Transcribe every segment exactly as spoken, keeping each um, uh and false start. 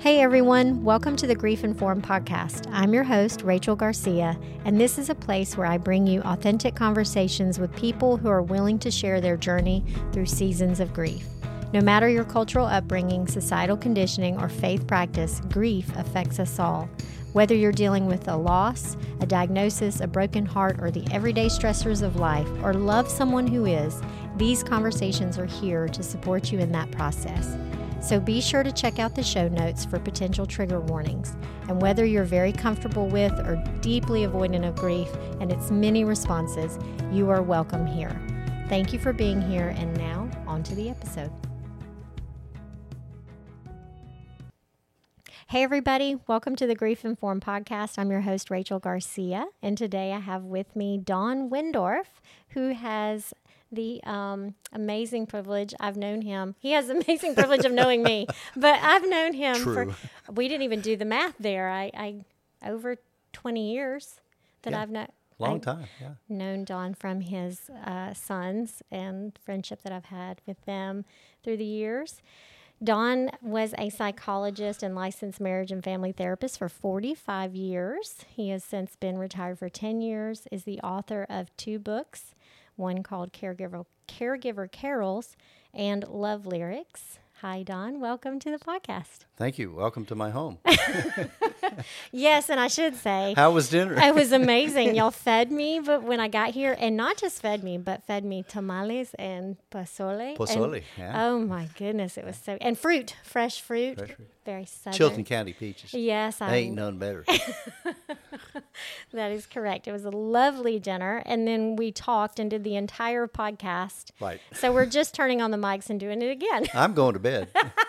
Hey everyone, welcome to the Grief Informed podcast. I'm your host, Rachel Garcia, and this is a place where I bring you authentic conversations with people who are willing to share their journey through seasons of grief. No matter your cultural upbringing, societal conditioning, or faith practice, grief affects us all. Whether you're dealing with a loss, a diagnosis, a broken heart, or the everyday stressors of life, or love someone who is, these conversations are here to support you in that process. So be sure to check out the show notes for potential trigger warnings. And whether you're very comfortable with or deeply avoidant of grief and its many responses, you are welcome here. Thank you for being here, and now on to the episode. Hey everybody, welcome to the Grief Informed podcast. I'm your host, Rachel Garcia, and today I have with me Don Wendorf, who has the um, amazing privilege. I've known him. He has the amazing privilege of knowing me, but I've known him True. for, we didn't even do the math there. I, I over twenty years that Yeah. I've known. Long I've time, yeah. known Don from his uh, sons and friendship that I've had with them through the years. Don was a psychologist and licensed marriage and family therapist for forty-five years. He has since been retired for ten years, is the author of two books, one called Caregiver Caregiver Carols and Love Lyrics. Hi, Don. Welcome to the podcast. Thank you. Welcome to my home. Yes, and I should say, How was dinner? it was amazing. Y'all fed me, but when I got here, and not just fed me, but fed me tamales and pozole. Pozole, and, yeah. Oh my goodness, it was so, and fruit, fresh fruit, Fresh fruit. very southern. Chilton County peaches. Yes, I Ain't none better. That is correct. It was a lovely dinner, and then we talked and did the entire podcast. Right. So we're just turning on the mics and doing it again. I'm going to bed.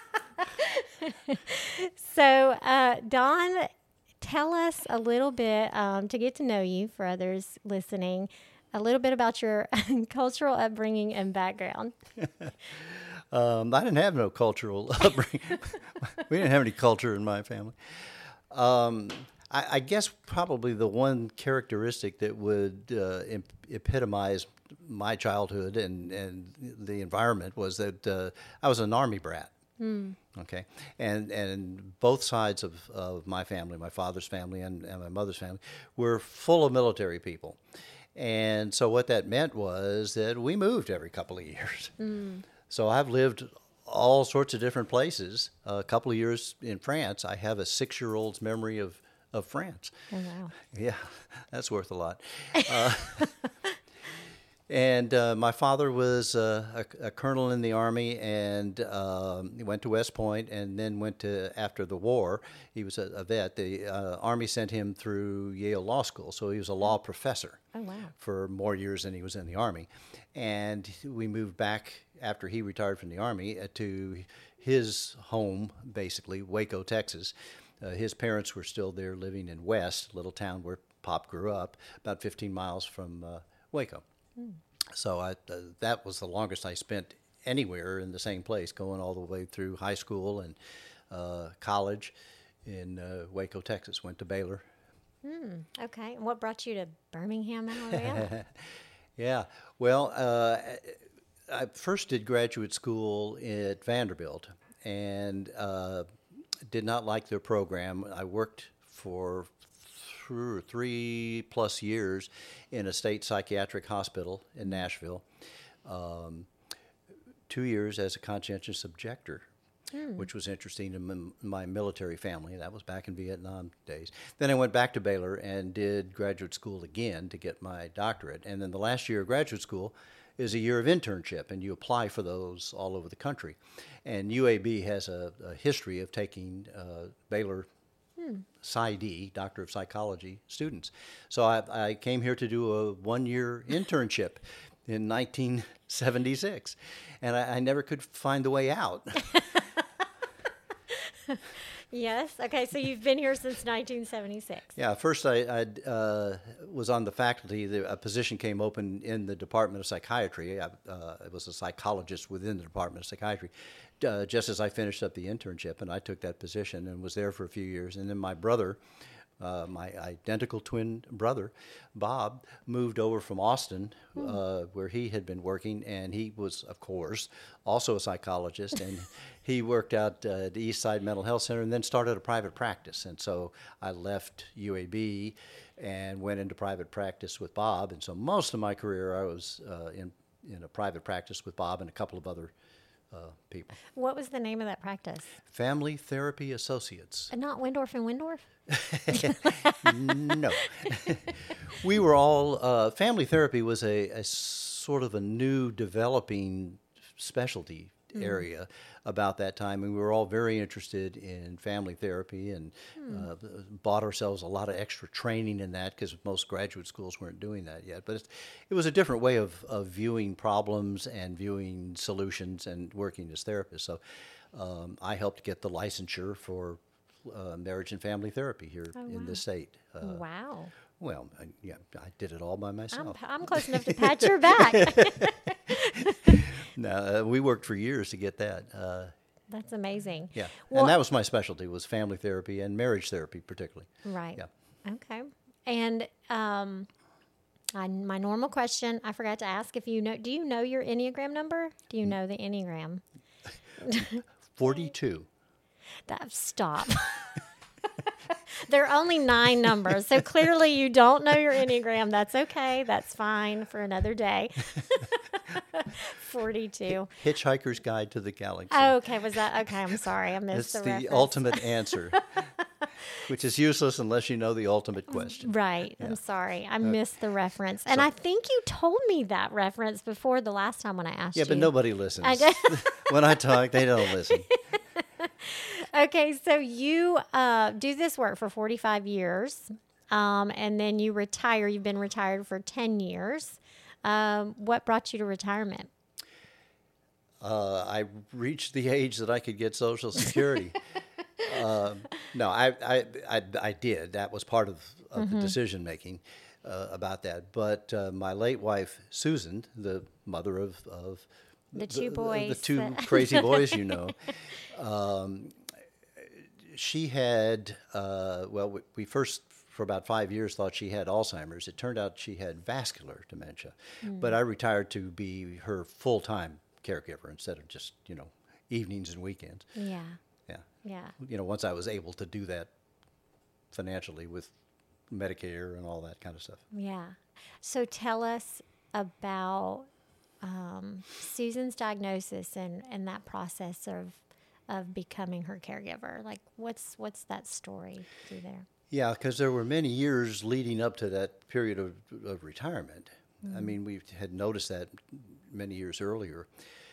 So, uh, Don, tell us a little bit, um, to get to know you for others listening, a little bit about your cultural upbringing and background. Um, I didn't have no cultural upbringing. We didn't have any culture in my family. Um, I, I guess probably the one characteristic that would uh, ep- epitomize my childhood and, and the environment was that uh, I was an Army brat. Mm. Okay, and and both sides of, of my family, my father's family and, and my mother's family, were full of military people. And so what that meant was that we moved every couple of years. Mm. So I've lived all sorts of different places. Uh, a couple of years in France, I have a six-year-old's memory of, of France. Oh, wow. Yeah, that's worth a lot. Uh, and uh, my father was uh, a, a colonel in the Army, and um, he went to West Point and then went to, after the war, he was a, a vet. The uh, Army sent him through Yale Law School, so he was a law professor. Oh, wow. For more years than he was in the Army. And we moved back after he retired from the Army uh, to his home, basically, Waco, Texas. Uh, his parents were still there living in West, a little town where Pop grew up, about fifteen miles from uh, Waco. Mm. So I, uh, that was the longest I spent anywhere in the same place, going all the way through high school and uh, college in uh, Waco, Texas. Went to Baylor. Mm, okay. And what brought you to Birmingham, Alabama? Yeah. Well, uh, I first did graduate school at Vanderbilt and uh, did not like their program. I worked for th- three plus years in a state psychiatric hospital in Nashville, um, two years as a conscientious objector. Hmm. Which was interesting in m- my military family. That was back in Vietnam days. Then I went back to Baylor and did graduate school again to get my doctorate. And then the last year of graduate school is a year of internship, and you apply for those all over the country. And U A B has a, a history of taking uh, Baylor hmm. PsyD, Doctor of Psychology, students. So I, I came here to do a one-year internship in nineteen seventy-six, and I, I never could find the way out. Yes. Okay. So you've been here since nineteen seventy-six. Yeah. First, I, I uh, was on the faculty. The, a position came open in the Department of Psychiatry. I uh, was a psychologist within the Department of Psychiatry, uh, just as I finished up the internship, and I took that position and was there for a few years. And then my brother Uh, my identical twin brother, Bob, moved over from Austin, uh, where he had been working, and he was, of course, also a psychologist, and he worked out uh, at the East Side Mental Health Center and then started a private practice. And so I left U A B and went into private practice with Bob. And so most of my career I was uh, in, in a private practice with Bob and a couple of other uh, people. What was the name of that practice? Family Therapy Associates. And not Windorf and Windorf? No. We were all, uh, family therapy was a, a sort of a new developing specialty mm. area about that time. And we were all very interested in family therapy and mm. uh, bought ourselves a lot of extra training in that because most graduate schools weren't doing that yet. But it's, it was a different way of, of viewing problems and viewing solutions and working as therapists. So um, I helped get the licensure for Uh, marriage and family therapy here oh, wow. in the state. Uh, wow. Well, I, yeah, I did it all by myself. I'm, I'm close enough to pat your back. No, uh, we worked for years to get that. Uh, That's amazing. Yeah, well, and that was my specialty, was family therapy and marriage therapy particularly. Right. Yeah. Okay. And um, I, my normal question, I forgot to ask if you know, do you know your Enneagram number? Do you know the Enneagram? forty-two. That, stop. There are only nine numbers, so clearly you don't know your Enneagram. That's okay. That's fine for another day. forty-two. Hitchhiker's Guide to the Galaxy. Oh, okay. Was that okay? I'm sorry, I missed It's the the reference. ultimate answer, which is useless unless you know the ultimate question. Right. Yeah. I'm sorry. I missed the reference, and so, I think you told me that reference before the last time when I asked yeah, you. Yeah, but nobody listens. I did. When I talk, they don't listen. Okay, so you uh, do this work for forty-five years, um, and then you retire. You've been retired for ten years. Um, what brought you to retirement? Uh, I reached the age that I could get Social Security. uh, no, I, I, I, I did. That was part of, of mm-hmm. the decision making uh, about that. But uh, my late wife, Susan, the mother of, of the two boys, the, the two crazy boys, you know, um, she had, uh, well, we, we first, for about five years, thought she had Alzheimer's. It turned out she had vascular dementia. Mm. But I retired to be her full-time caregiver instead of just, you know, evenings and weekends. Yeah. Yeah. Yeah. You know, once I was able to do that financially with Medicare and all that kind of stuff. Yeah. So tell us about um, Susan's diagnosis and, and that process of of becoming her caregiver. Like, what's what's that story through there? Yeah, because there were many years leading up to that period of, of retirement. Mm-hmm. I mean, we had noticed that many years earlier.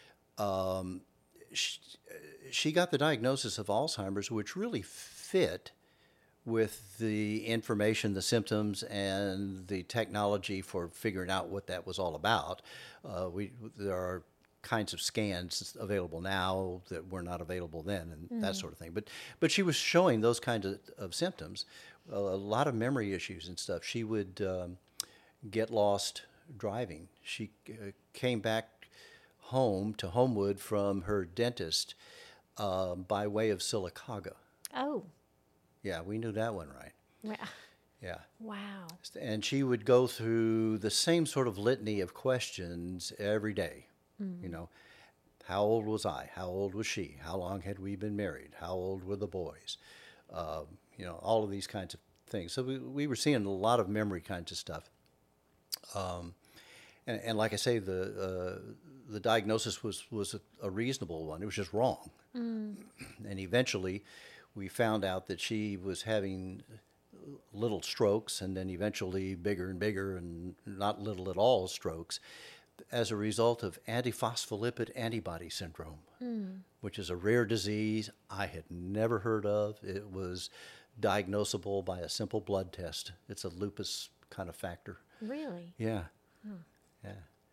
Um, she, she got the diagnosis of Alzheimer's, which really fit with the information, the symptoms, and the technology for figuring out what that was all about. Uh, we there are kinds of scans available now that were not available then, and mm-hmm. that sort of thing. But but she was showing those kinds of, of symptoms, a, a lot of memory issues and stuff. She would um, get lost driving. She uh, came back home to Homewood from her dentist uh, by way of Sylacauga. Oh. Yeah, we knew that one right. Yeah. Yeah. Wow. And she would go through the same sort of litany of questions every day. Mm. You know, how old was I? How old was she? How long had we been married? How old were the boys? Um, you know, all of these kinds of things. So we, we were seeing a lot of memory kinds of stuff. Um, and, and like I say, the uh, the diagnosis was, was a, a reasonable one. It was just wrong. Mm. And eventually we found out that she was having little strokes and then eventually bigger and bigger and not little at all strokes as a result of antiphospholipid antibody syndrome, mm. which is a rare disease I had never heard of. It was diagnosable by a simple blood test. It's a lupus kind of factor. Really? Yeah. Huh. Yeah.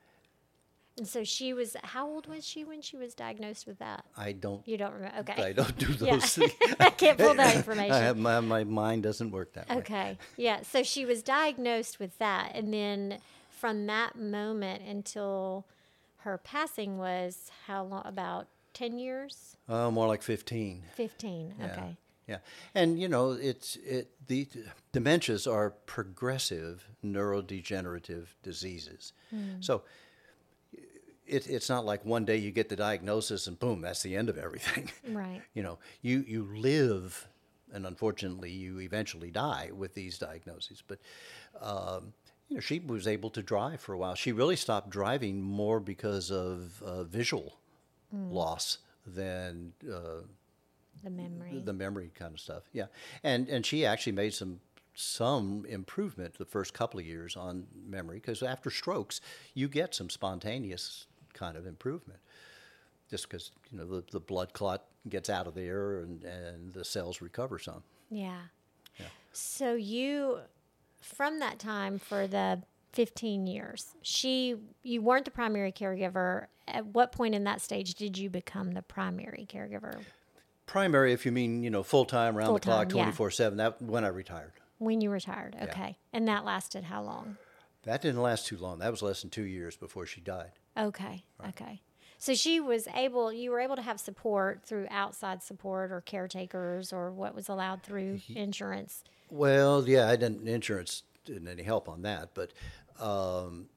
And so she was, how old was she when she was diagnosed with that? I don't. You don't remember? Okay. I don't do those yeah. things. I can't pull that information. I have my, my mind doesn't work that way. Okay. Yeah. So she was diagnosed with that. And then from that moment until her passing was how long? About ten years? Uh, more like fifteen. fifteen. Yeah. Okay. Yeah, and you know, it's it the dementias are progressive neurodegenerative diseases. Mm. So it, it's not like one day you get the diagnosis and boom, that's the end of everything. Right. You know, you you live, and unfortunately, you eventually die with these diagnoses. But um, you know, she was able to drive for a while. She really stopped driving more because of uh, visual mm. loss than. Uh, The memory. The memory kind of stuff, yeah. And and she actually made some some improvement the first couple of years on memory, because after strokes, you get some spontaneous kind of improvement. Just because, you know, the, the blood clot gets out of there and, and the cells recover some. Yeah. Yeah. So you, from that time for the fifteen years, she, you weren't the primary caregiver. At what point in that stage did you become the primary caregiver? Primary, if you mean, you know, full-time, around Full-time, the clock, twenty-four seven, that when I retired. When you retired, okay. Yeah. And that lasted how long? That didn't last too long. That was less than two years before she died. Okay, Right. okay. So she was able, you were able to have support through outside support or caretakers or what was allowed through insurance? Well, yeah, I didn't, insurance didn't any help on that, but um,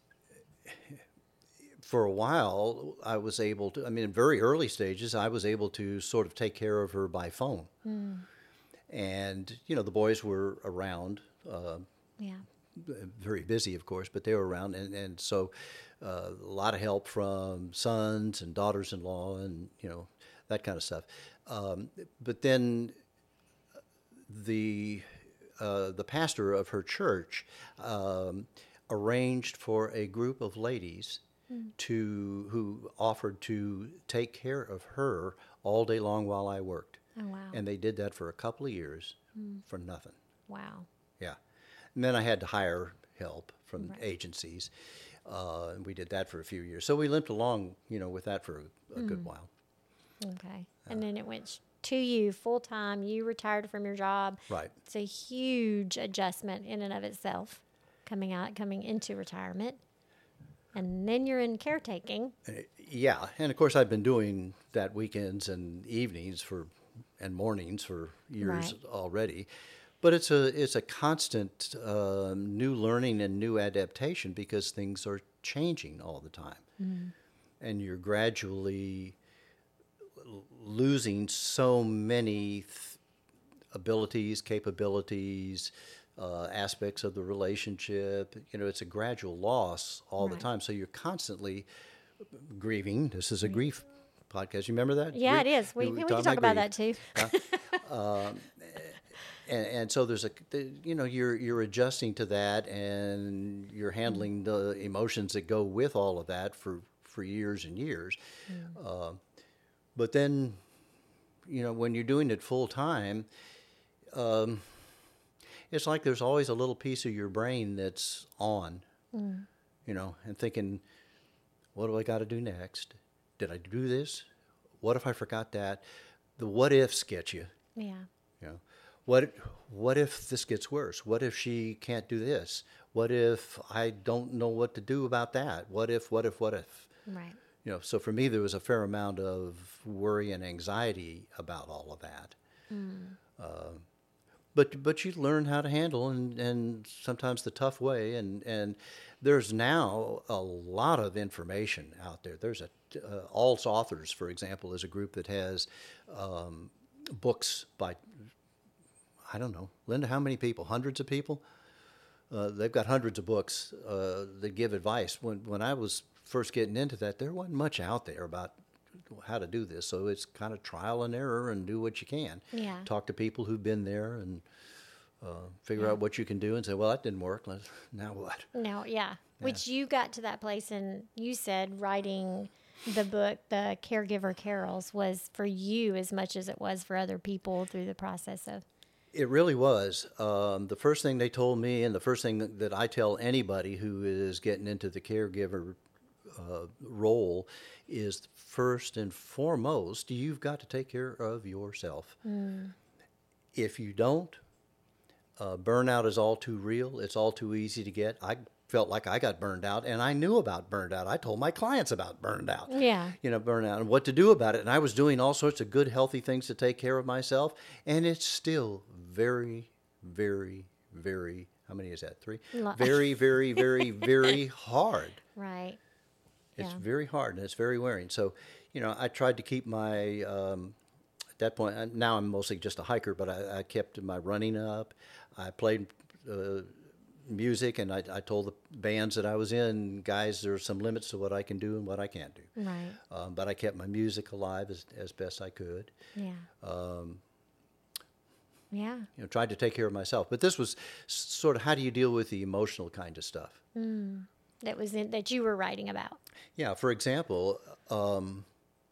for a while, I was able to, I mean, in very early stages, I was able to sort of take care of her by phone. Mm. And, you know, the boys were around. Uh, yeah. Very busy, of course, but they were around. And, and so uh, a lot of help from sons and daughters-in-law and, you know, that kind of stuff. Um, but then the, uh, the pastor of her church um, arranged for a group of ladies to who offered to take care of her all day long while I worked. Oh, wow. And they did that for a couple of years mm. for nothing. Wow. Yeah. And then I had to hire help from right. agencies. Uh, and we did that for a few years. So we limped along, you know, with that for a, a mm. good while. Okay. Uh, and then it went to you full time. You retired from your job. Right. It's a huge adjustment in and of itself, coming out, coming into retirement. And then you're in caretaking. Yeah, and of course I've been doing that weekends and evenings for, and mornings for years right. already. But it's a it's a constant uh, new learning and new adaptation because things are changing all the time, mm. and you're gradually l- losing so many th- abilities, capabilities. Uh, aspects of the relationship. You know, it's a gradual loss all right. the time. So you're constantly grieving. This is a right. grief podcast. You remember that? Yeah, grief? it is. We, we, we can talk about, about that too. uh, um, and, and so there's a, you know, you're you're adjusting to that, and you're handling mm. the emotions that go with all of that for, for years and years. Mm. Uh, but then, you know, when you're doing it full time, um, it's like there's always a little piece of your brain that's on, mm. you know, and thinking, what do I got to do next? Did I do this? What if I forgot that? The what ifs get you. Yeah. You know, what what if this gets worse? What if she can't do this? What if I don't know what to do about that? What if, what if, what if? Right. You know, so for me, there was a fair amount of worry and anxiety about all of that. Mm. Uh, But but you learn how to handle and, and sometimes the tough way and, and there's now a lot of information out there. There's a uh, Alts Authors, for example, is a group that has um, books by I don't know, Linda, how many people? Hundreds of people. Uh, they've got hundreds of books uh, that give advice. When when I was first getting into that, there wasn't much out there about how to do this, so it's kind of trial and error and do what you can. Yeah. Talk to people who've been there and uh, figure yeah. out what you can do and say, well, that didn't work. Let's, now what? No, yeah. yeah. Which you got to that place and you said writing the book, The Caregiver Carols, was for you as much as it was for other people through the process of. It really was. Um, the first thing they told me, and the first thing that I tell anybody who is getting into the caregiver uh, role, is first and foremost, you've got to take care of yourself. Mm. If you don't, uh, burnout is all too real. It's all too easy to get. I felt like I got burned out, and I knew about burned out. I told my clients about burned out. Yeah. You know, burnout and what to do about it. And I was doing all sorts of good, healthy things to take care of myself. And it's still very, very, very, how many is that? Three? Lo- Very, very, very, very hard. Right. It's Yeah. very hard and it's very wearing. So, you know, I tried to keep my, um, at that point, uh, now I'm mostly just a hiker, but I, I kept my running up. I played uh, music, and I, I told the bands that I was in, guys, there's some limits to what I can do and what I can't do. Right. Um, but I kept my music alive as, as best I could. Yeah. Um, yeah. you know, tried to take care of myself. But this was s- sort of how do you deal with the emotional kind of stuff? Mm. That was in, that you were writing about. Yeah, for example, um,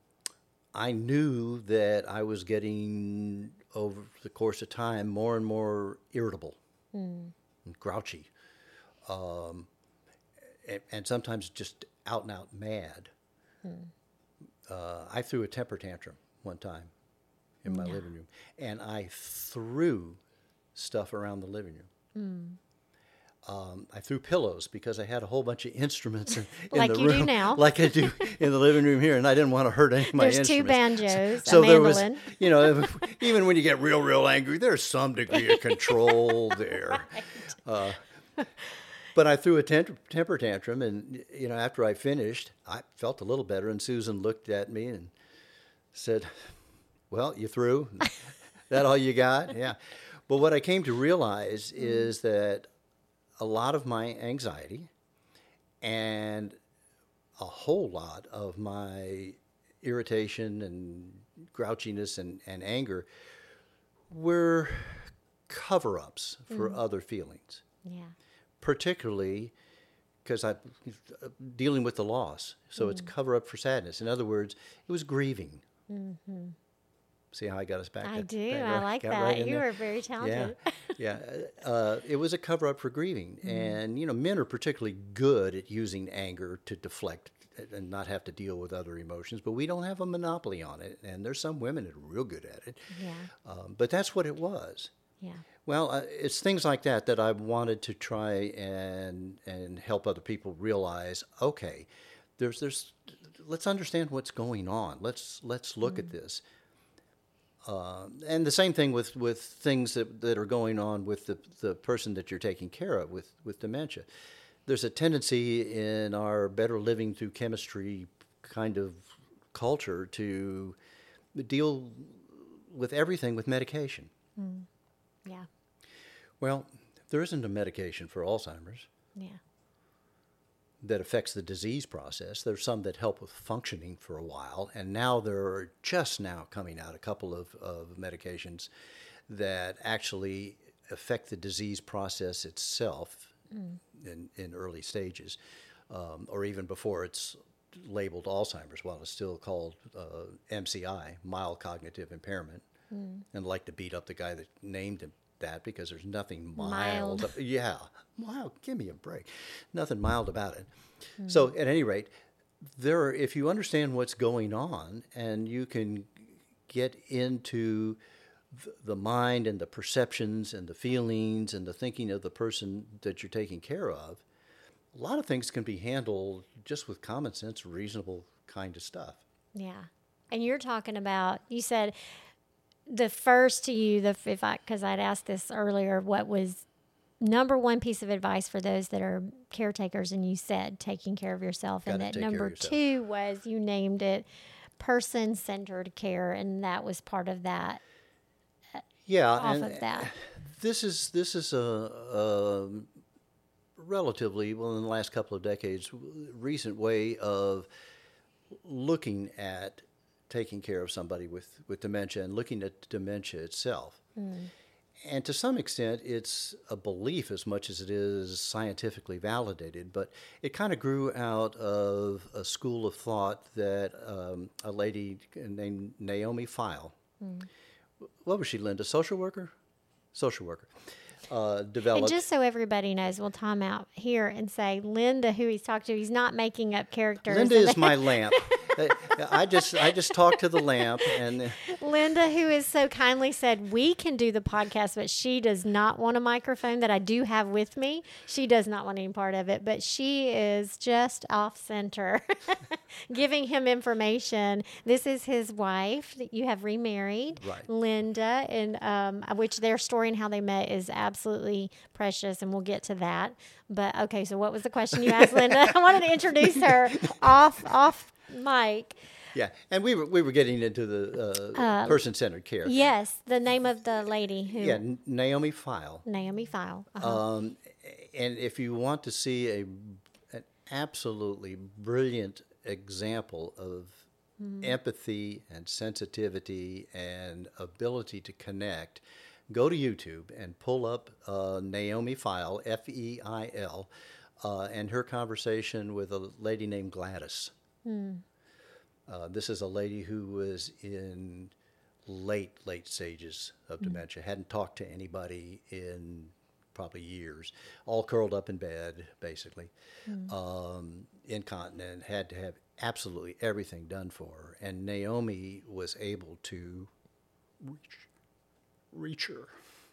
I knew that I was getting, over the course of time, more and more irritable Mm. and grouchy, um, and, and sometimes just out and out mad. Mm. Uh, I threw a temper tantrum one time in my Yeah. living room, and I threw stuff around the living room. Mm. Um, I threw pillows because I had a whole bunch of instruments in, in Like the you do room, now. like I do in the living room here, and I didn't want to hurt any of my There's two instruments. banjos, So a there was, mandolin. you know, even when you get real, real angry, there's some degree of control there. Uh, but I threw a temper, temper tantrum, and you know, after I finished, I felt a little better. And Susan looked at me and said, "Well, you threw? That all you got?" Yeah. But what I came to realize is that a lot of my anxiety and a whole lot of my irritation and grouchiness and, and anger were cover-ups for Mm. other feelings, Yeah. particularly because I'm dealing with the loss. So it's cover-up for sadness. In other words, it was grieving. Mm-hmm. See how I got us back? I at- do. back- I like got that. right in You there? are very talented. Yeah, yeah. Uh, it was a cover up for grieving, and you know, men are particularly good at using anger to deflect and not have to deal with other emotions. But we don't have a monopoly on it, and there's some women that are real good at it. Yeah. Um, but that's what it was. Yeah. Well, uh, it's things like that that I wanted to try and and help other people realize. Okay, there's there's let's understand what's going on. Let's let's look at this. Uh, and the same thing with, with things that, that are going on with the, the person that you're taking care of with, with dementia. There's a tendency in our better living through chemistry kind of culture to deal with everything with medication. Mm. Yeah. Well, there isn't a medication for Alzheimer's Yeah. that affects the disease process. There's some that help with functioning for a while, and now there are just now coming out a couple of, of medications that actually affect the disease process itself Mm. in, in early stages, um, or even before it's labeled Alzheimer's, while it's still called uh, M C I, mild cognitive impairment. Mm. And I'd like to beat up the guy that named him that because there's nothing Mild. mild. Yeah, mild. Give me a break. Nothing mild about it. So at any rate, there are, if you understand what's going on and you can get into th- the mind and the perceptions and the feelings and the thinking of the person that you're taking care of, a lot of things can be handled just with common sense, reasonable kind of stuff. Yeah. And you're talking about, you said the first to you, the if I, because I'd asked this earlier, what was number one piece of advice for those that are caretakers, and you said taking care of yourself, and Gotta that take care of number yourself. two was, you named it person-centered care, and that was part of that. Yeah, Off and of that. this is this is a, a relatively, well, in the last couple of decades, recent way of looking at taking care of somebody with, with dementia and looking at dementia itself. Mm. And to some extent, it's a belief as much as it is scientifically validated, but it kind of grew out of a school of thought that um, a lady named Naomi Feil, Mm. what was she, Linda? Social worker? Social worker. Uh, developed. And just so everybody knows, we'll time out here and say Linda, who he's talking to, he's not making up characters. Linda And is my lamp. I just I just talk to the lamp, and Linda, who has so kindly said we can do the podcast, but she does not want a microphone that I do have with me. She does not want any part of it, but she is just off center, giving him information. This is his wife that you have remarried, Right. Linda, and um, which their story and how they met is absolutely precious, and we'll get to that. But okay, so what was the question you asked, Linda? I wanted to introduce her off off mic. yeah, and we were we were getting into the uh, Uh, person-centered care. Yes, the name of the lady who Yeah, N- Naomi File. Naomi File. Uh-huh. Um, and if you want to see a an absolutely brilliant example of empathy and sensitivity and ability to connect, go to YouTube and pull up uh, Naomi File, F E I L, uh, and her conversation with a lady named Gladys. Uh, this is a lady who was in late, late stages of dementia, hadn't talked to anybody in probably years, all curled up in bed, basically, um, incontinent, had to have absolutely everything done for her. And Naomi was able to reach, reach her.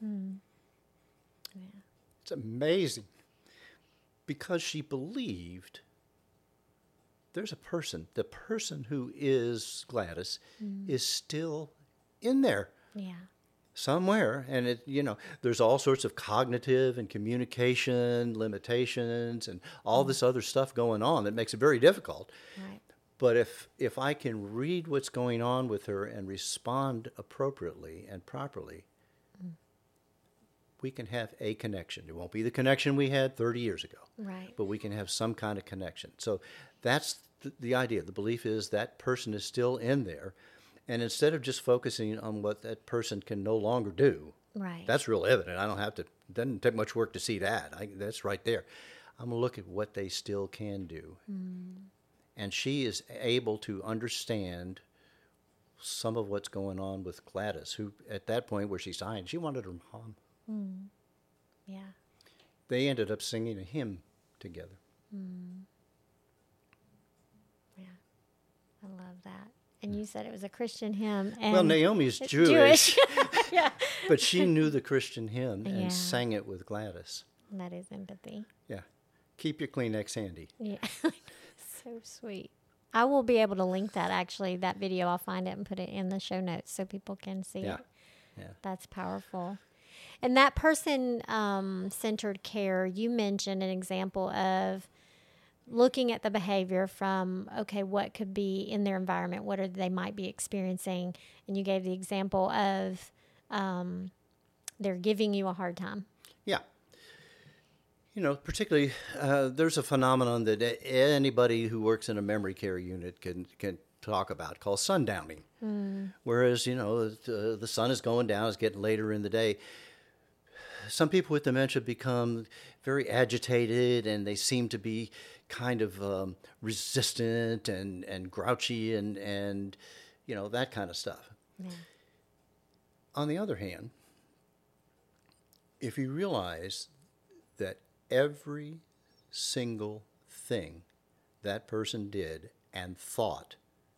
It's amazing because she believed there's a person, the person who is Gladys is still in there Yeah. somewhere. And it, you know, there's all sorts of cognitive and communication limitations and all this other stuff going on that makes it very difficult. Right. But if if I can read what's going on with her and respond appropriately and properly, we can have a connection. It won't be the connection we had thirty years ago, Right. but we can have some kind of connection. So that's the, the idea. The belief is that person is still in there. And instead of just focusing on what that person can no longer do, Right. that's real evident. I don't have to, it doesn't take much work to see that. I, that's right there. I'm going to look at what they still can do. And she is able to understand some of what's going on with Gladys, who at that point where she's dying, she wanted her mom. Yeah. They ended up singing a hymn together. Yeah. I love that. And you said it was a Christian hymn. And Well, Naomi's it's Jewish, Yeah. but she knew the Christian hymn and Yeah. sang it with Gladys. That is empathy. Yeah. Keep your Kleenex handy. Yeah. So sweet. I will be able to link that actually, that video. I'll find it and put it in the show notes so people can see Yeah. it. Yeah. That's powerful. And that person um, centered care, you mentioned an example of looking at the behavior from, okay, what could be in their environment? What are they might be experiencing? And you gave the example of um, they're giving you a hard time. Yeah. You know, particularly, uh, there's a phenomenon that a- anybody who works in a memory care unit can can talk about called sundowning. Whereas, you know, the, the sun is going down, it's getting later in the day. Some people with dementia become very agitated and they seem to be kind of um, resistant and, and grouchy and, and, you know, that kind of stuff. Yeah. On the other hand, if you realize that every single thing that person did and thought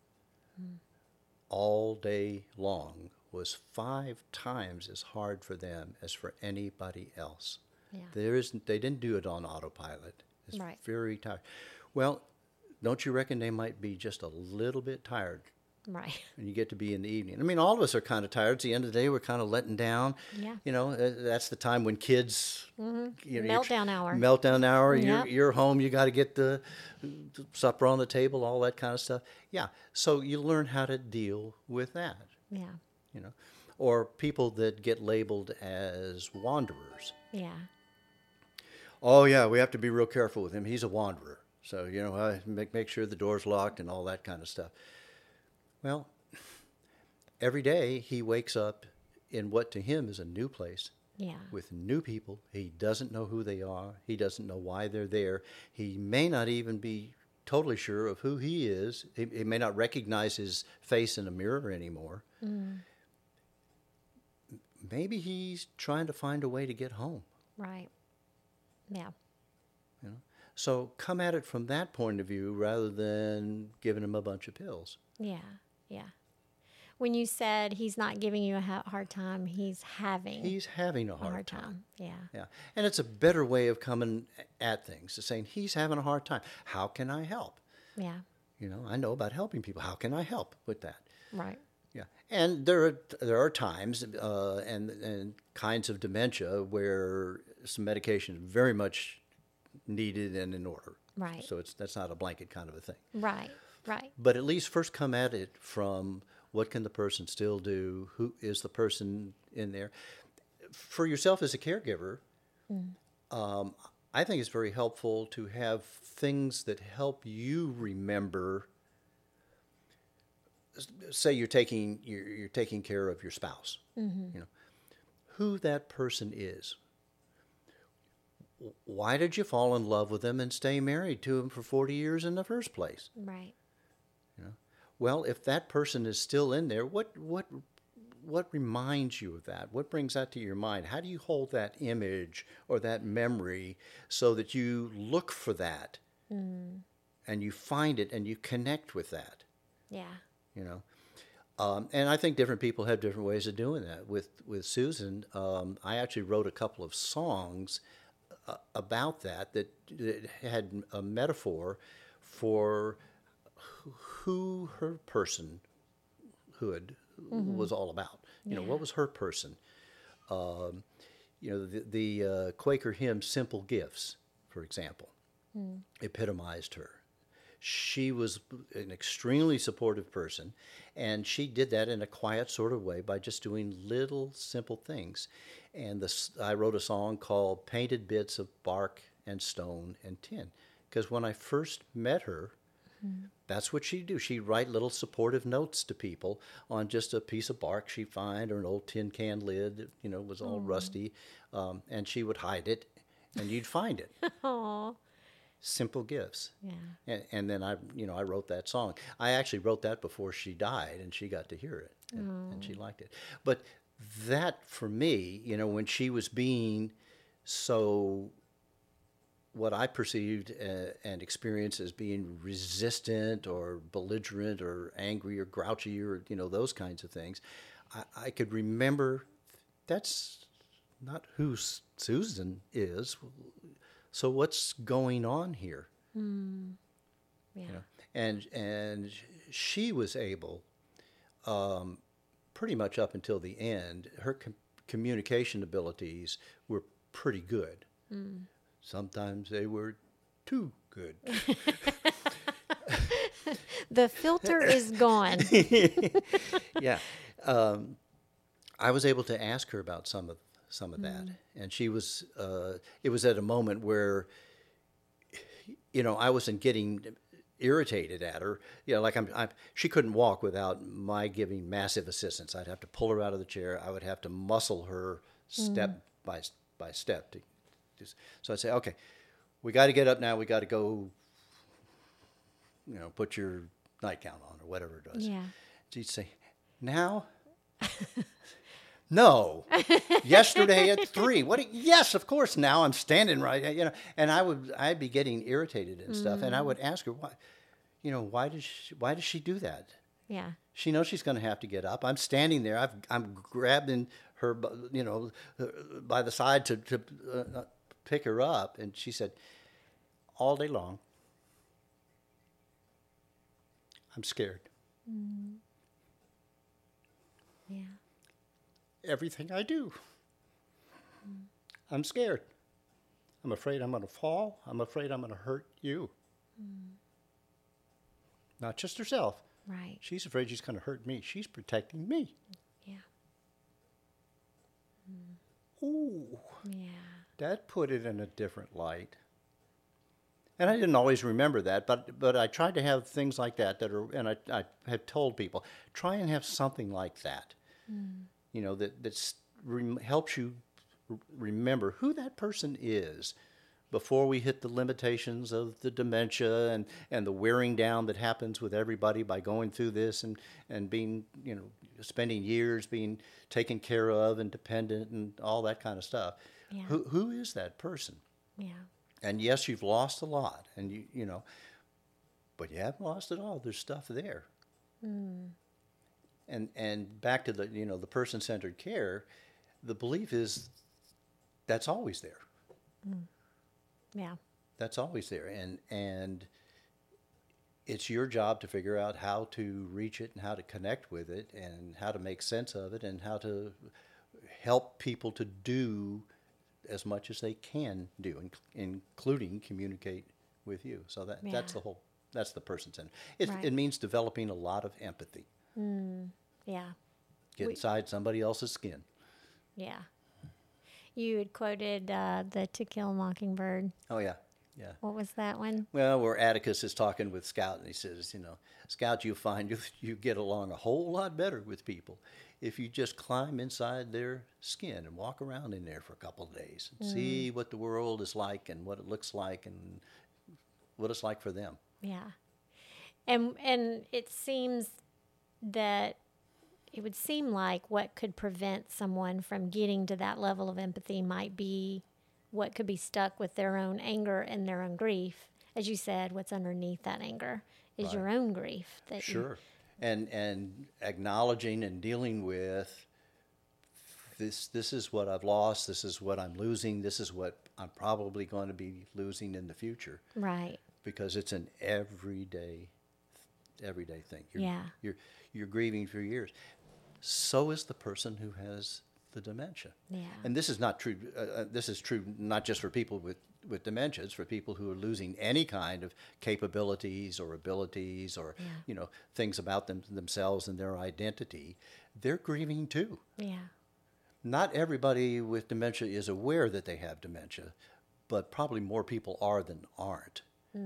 all day long was five times as hard for them as for anybody else. Yeah. There isn't, they didn't do it on autopilot. It's Right. very tired. Well, don't you reckon they might be just a little bit tired Right. when you get to be in the evening? I mean, all of us are kind of tired. It's the end of the day. We're kind of letting down. Yeah. You know, uh, that's the time when kids... Mm-hmm. You know, you're tr- Meltdown hour. Meltdown hour. Yep. You're, you're home. You got to get the, the supper on the table, all that kind of stuff. Yeah. So you learn how to deal with that, Yeah. you know. Or people that get labeled as wanderers. Yeah. Oh, yeah, we have to be real careful with him. He's a wanderer. So, you know, I make, make sure the door's locked and all that kind of stuff. Well, every day he wakes up in what to him is a new place. Yeah. With new people. He doesn't know who they are. He doesn't know why they're there. He may not even be totally sure of who he is. He, he may not recognize his face in a mirror anymore. Mm. Maybe he's trying to find a way to get home. Right. Yeah. You know? So come at it from that point of view rather than giving them a bunch of pills. Yeah, yeah. When you said he's not giving you a ha- hard time, he's having He's having a a hard, hard time. time. Yeah. Yeah. And it's a better way of coming at things, is saying, he's having a hard time. How can I help? Yeah. You know, I know about helping people. How can I help with that? Right. Yeah. And there are, there are times uh, and, and kinds of dementia where some medication is very much needed and in order. Right. So it's that's not a blanket kind of a thing. Right. Right. But at least first come at it from what can the person still do? Who is the person in there? For yourself as a caregiver, mm. um, I think it's very helpful to have things that help you remember. Say you're taking you're, you're taking care of your spouse. Mm-hmm. You know who that person is. Why did you fall in love with them and stay married to him for forty years in the first place? Right. You know, well, if that person is still in there, what what what reminds you of that? What brings that to your mind? How do you hold that image or that memory so that you look for that mm. and you find it and you connect with that? Yeah. You know, um, and I think different people have different ways of doing that. With with Susan, um, I actually wrote a couple of songs uh, about that, that that had a metaphor for who her personhood mm-hmm. was all about. You yeah. know, what was her person? Um, you know, the, the uh, Quaker hymn "Simple Gifts," for example, mm. epitomized her. She was an extremely supportive person, and she did that in a quiet sort of way by just doing little simple things. And this, I wrote a song called "Painted Bits of Bark and Stone and Tin," because when I first met her, mm-hmm. that's what she'd do. She'd write little supportive notes to people on just a piece of bark she'd find or an old tin can lid that, you know, was all Aww. rusty, um, and she would hide it, and you'd find it. Aww. Simple gifts. Yeah. And, and then I, you know, I wrote that song. I actually wrote that before she died, and she got to hear it, and, and she liked it. But that, for me, you know, when she was being so, what I perceived uh, and experienced as being resistant or belligerent or angry or grouchy or, you know, those kinds of things, I, I could remember that's not who Susan is. So what's going on here? Mm. Yeah. You know? And and she was able, um, pretty much up until the end, her com- communication abilities were pretty good. Mm. Sometimes they were too good. The filter is gone. Yeah. Um, I was able to ask her about some of some of that. Mm. And she was, uh, it was at a moment where, you know, I wasn't getting irritated at her. You know, like I'm, I'm, she couldn't walk without my giving massive assistance. I'd have to pull her out of the chair. I would have to muscle her step mm. by by step. To just, so I'd say, okay, we got to get up now. We got to go, you know, put your nightgown on or whatever it was. Yeah. She'd say, now? No. Yesterday at three. What? Yes, of course. Now I'm standing right. You know, and I would, I'd be getting irritated and stuff, mm. and I would ask her, why, you know, why does she, why does she do that? Yeah. She knows she's going to have to get up. I'm standing there. I've, I'm grabbing her, you know, by the side to to uh, pick her up, and she said, all day long, I'm scared. Mm. Yeah. Everything I do, mm. I'm scared. I'm afraid I'm going to fall. I'm afraid I'm going to hurt you. Mm. Not just herself. Right. She's afraid she's going to hurt me. She's protecting me. Yeah. Mm. Ooh. Yeah. That put it in a different light. And I didn't always remember that, but but I tried to have things like that that are, and I, I have told people, try and have something like that. Mm. You know, that that's re- helps you r- remember who that person is before we hit the limitations of the dementia and, and the wearing down that happens with everybody by going through this and, and being, you know, spending years being taken care of and dependent and all that kind of stuff. Yeah. Who who is that person? Yeah. And yes, you've lost a lot, and you you know, but you haven't lost it all. There's stuff there. Mm. And and back to the you know the person-centered care, the belief is that's always there. Mm. Yeah. That's always there, and and it's your job to figure out how to reach it and how to connect with it and how to make sense of it and how to help people to do as much as they can do, in, including communicate with you. So that Yeah. that's the whole that's the person center. It Right. it means developing a lot of empathy. Mm. Yeah. Get We- inside somebody else's skin. Yeah. You had quoted uh, the To Kill a Mockingbird. Oh yeah, yeah. What was that one? Well, where Atticus is talking with Scout, and he says, you know, Scout, you find you, you get along a whole lot better with people if you just climb inside their skin and walk around in there for a couple of days and see what the world is like and what it looks like and what it's like for them. Yeah. And and it seems that it would seem like what could prevent someone from getting to that level of empathy might be what could be stuck with their own anger and their own grief. As you said, what's underneath that anger is Right. your own grief. That you- Sure. And and acknowledging and dealing with this this is what I've lost, this is what I'm losing, this is what I'm probably going to be losing in the future. right. Because it's an everyday, everyday thing. You're, Yeah. You're you're grieving for years. So is the person who has the dementia. Yeah. And this is not true. Uh, uh, this is true not just for people with with dementia. It's for people who are losing any kind of capabilities or abilities or Yeah. you know things about them themselves and their identity. They're grieving too. Yeah. Not everybody with dementia is aware that they have dementia, but probably more people are than aren't.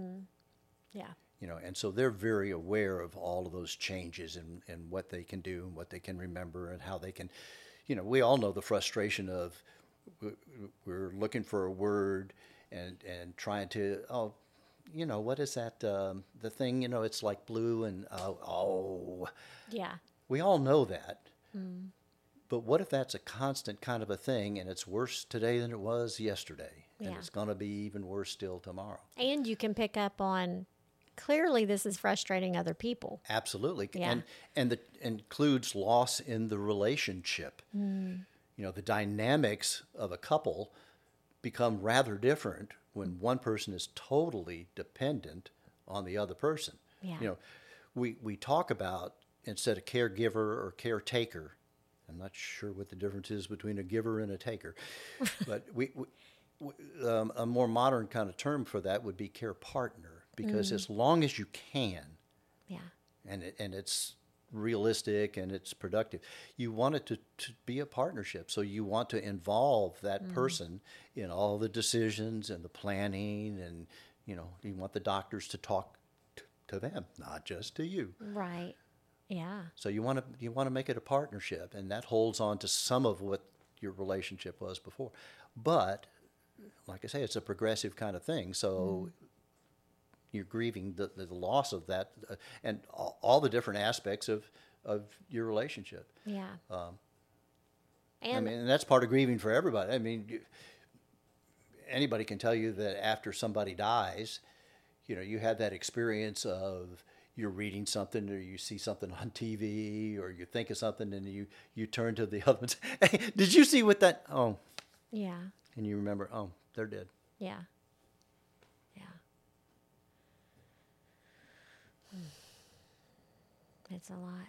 Yeah. You know, and so they're very aware of all of those changes and, and what they can do and what they can remember and how they can, you know, we all know the frustration of w- we're looking for a word and, and trying to, oh, you know, what is that, um, the thing, you know, it's like blue and, oh, oh, Yeah. we all know that. But what if that's a constant kind of a thing and it's worse today than it was yesterday? And Yeah. it's going to be even worse still tomorrow. And you can pick up on clearly this is frustrating other people. Absolutely. Yeah. And and that includes loss in the relationship. You know, the dynamics of a couple become rather different when one person is totally dependent on the other person. Yeah. You know, we, we talk about instead of caregiver or caretaker, I'm not sure what the difference is between a giver and a taker, but we, we um, a more modern kind of term for that would be care partner, because as long as you can, Yeah. and it, and it's realistic and it's productive, you want it to, to be a partnership. So you want to involve that person in all the decisions and the planning, and you know you want the doctors to talk t- to them, not just to you. Right. Yeah. So you want to you want to make it a partnership, and that holds on to some of what your relationship was before. But like I say, it's a progressive kind of thing. So you're grieving the, the loss of that, uh, and all, all the different aspects of of your relationship. Yeah. Um, I and mean, and that's part of grieving for everybody. I mean, you, anybody can tell you that after somebody dies, you know, you have that experience of you're reading something or you see something on T V or you think of something and you, you turn to the other one. Hey, did you see what that? Oh, yeah. and you remember, oh, they're dead. Yeah. Yeah. Hmm. It's a lot.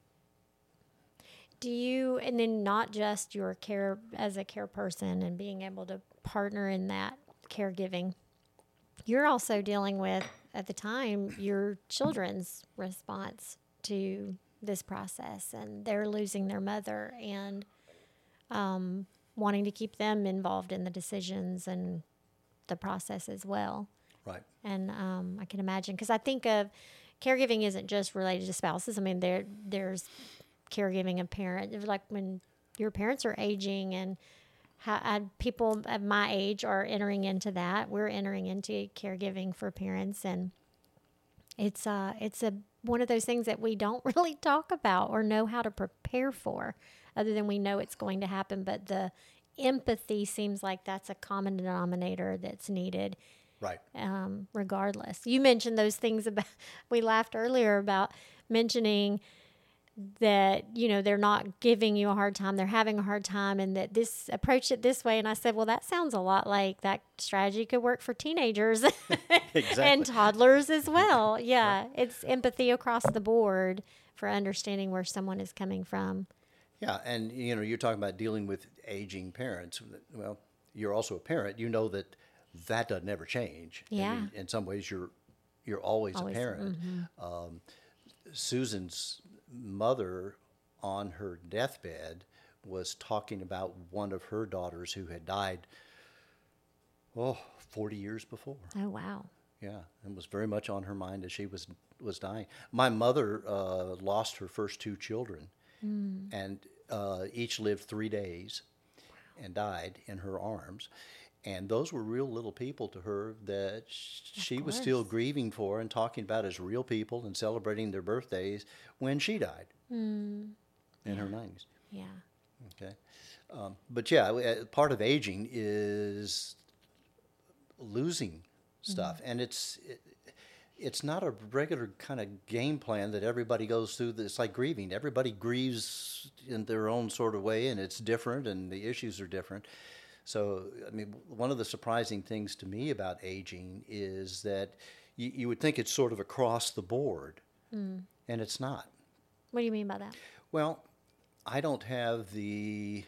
Do you, and then not just your care as a care person and being able to partner in that caregiving, you're also dealing with, at the time, your children's response to this process, and they're losing their mother and um, wanting to keep them involved in the decisions and the process as well. Right. And um, I can imagine, because I think of caregiving isn't just related to spouses. I mean, there there's caregiving of parents, like when your parents are aging, and how I, people of my age are entering into that. We're entering into caregiving for parents, and it's uh it's a one of those things that we don't really talk about or know how to prepare for, other than we know it's going to happen. But the empathy seems like that's a common denominator that's needed. Right. Um, regardless. You mentioned those things about, we laughed earlier about mentioning that, you know, they're not giving you a hard time, they're having a hard time, and that this approach it this way. And I said, well, that sounds a lot like that strategy could work for teenagers Exactly. and toddlers as well. Yeah. Right. It's empathy across the board for understanding where someone is coming from. Yeah. And, you know, you're talking about dealing with aging parents. Well, you're also a parent. You know that that doesn't ever change. Yeah. I mean, in some ways, you're you're always, always a parent. Mm-hmm. Um, Susan's mother on her deathbed was talking about one of her daughters who had died, oh, forty years before. Oh, wow. Yeah, and was very much on her mind as she was was dying. My mother uh, lost her first two children, mm. and uh, each lived three days and died in her arms. And those were real little people to her that she was still grieving for and talking about as real people and celebrating their birthdays when she died mm. in yeah. her nineties. Yeah. Okay. Um, but yeah, part of aging is losing stuff. Mm. And it's it, it's not a regular kind of game plan that everybody goes through. It's like grieving. Everybody grieves in their own sort of way, and it's different, and the issues are different. So, I mean, one of the surprising things to me about aging is that you, you would think it's sort of across the board, mm. and it's not. What do you mean by that? Well, I don't have the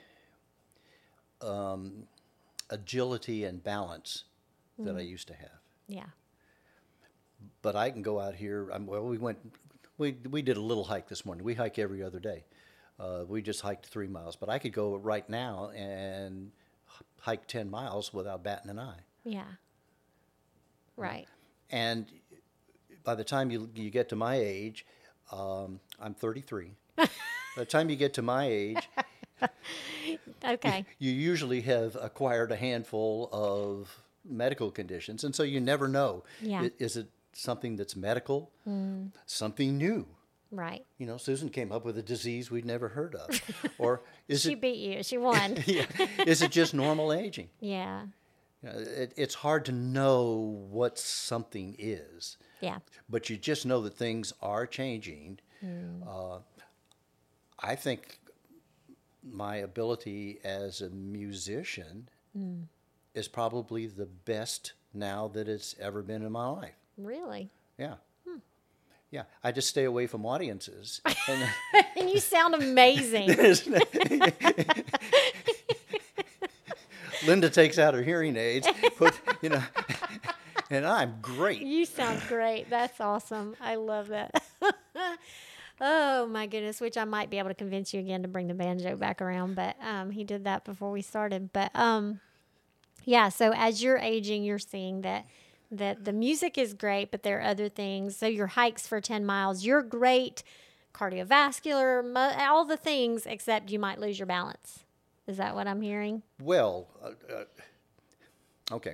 um, agility and balance mm. that I used to have. Yeah. But I can go out here. I'm, well, we went, we we did a little hike this morning. We hike every other day. Uh, we just hiked three miles, but I could go right now and hike ten miles without batting an eye. Yeah. Right. And by the time you you get to my age, um, I'm thirty-three. By the time you get to my age, okay, you, you usually have acquired a handful of medical conditions, and so you never know. Yeah. Is, is it something that's medical? Mm. Something new? Right. You know, Susan came up with a disease we'd never heard of. Or is she it, beat you. She won. Yeah. Is it just normal aging? Yeah. You know, it, it's hard to know what something is. Yeah. But you just know that things are changing. Mm. Uh, I think my ability as a musician mm. is probably the best now that it's ever been in my life. Really? Yeah. Yeah, I just stay away from audiences. And, and you sound amazing. Linda takes out her hearing aids, put, you know, and I'm great. You sound great. That's awesome. I love that. Oh, my goodness, which I might be able to convince you again to bring the banjo back around, but um, he did that before we started. But, um, yeah, so as you're aging, you're seeing that that the music is great, but there are other things. So your hikes for ten miles, you're great, cardiovascular, all the things, except you might lose your balance. Is that what I'm hearing? Well, uh, uh, okay.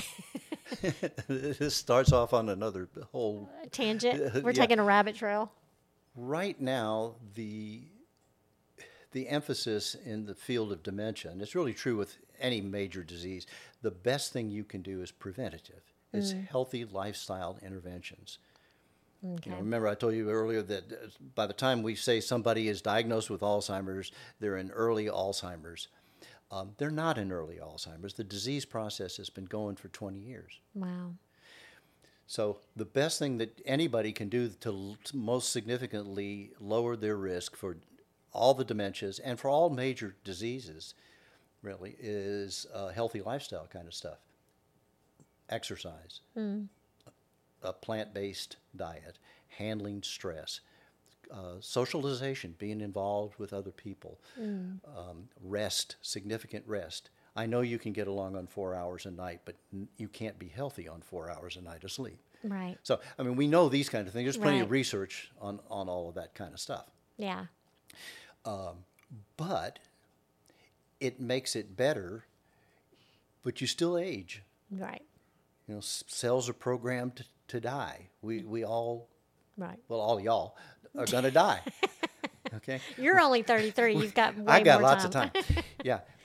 This starts off on another whole tangent. We're yeah. taking a rabbit trail. Right now, the the emphasis in the field of dementia, and it's really true with any major disease, the best thing you can do is preventative. It's mm. healthy lifestyle interventions. Okay. You know, remember I told you earlier that by the time we say somebody is diagnosed with Alzheimer's, they're in early Alzheimer's. Um, they're not in early Alzheimer's. The disease process has been going for twenty years. Wow. So the best thing that anybody can do to, to most significantly lower their risk for all the dementias and for all major diseases, really, is a healthy lifestyle kind of stuff. Exercise, mm. a plant-based diet, handling stress, uh, socialization, being involved with other people, mm. um, rest, significant rest. I know you can get along on four hours a night, but n- you can't be healthy on four hours a night of sleep. Right. So, I mean, we know these kind of things. There's plenty right. of research on, on all of that kind of stuff. Yeah. Um, but it makes it better, but you still age. Right. You know, s- cells are programmed to, to die. We we all, right. well, all y'all are going to die. Okay. You're only thirty-three. You've got way I got more lots time. of time. Yeah.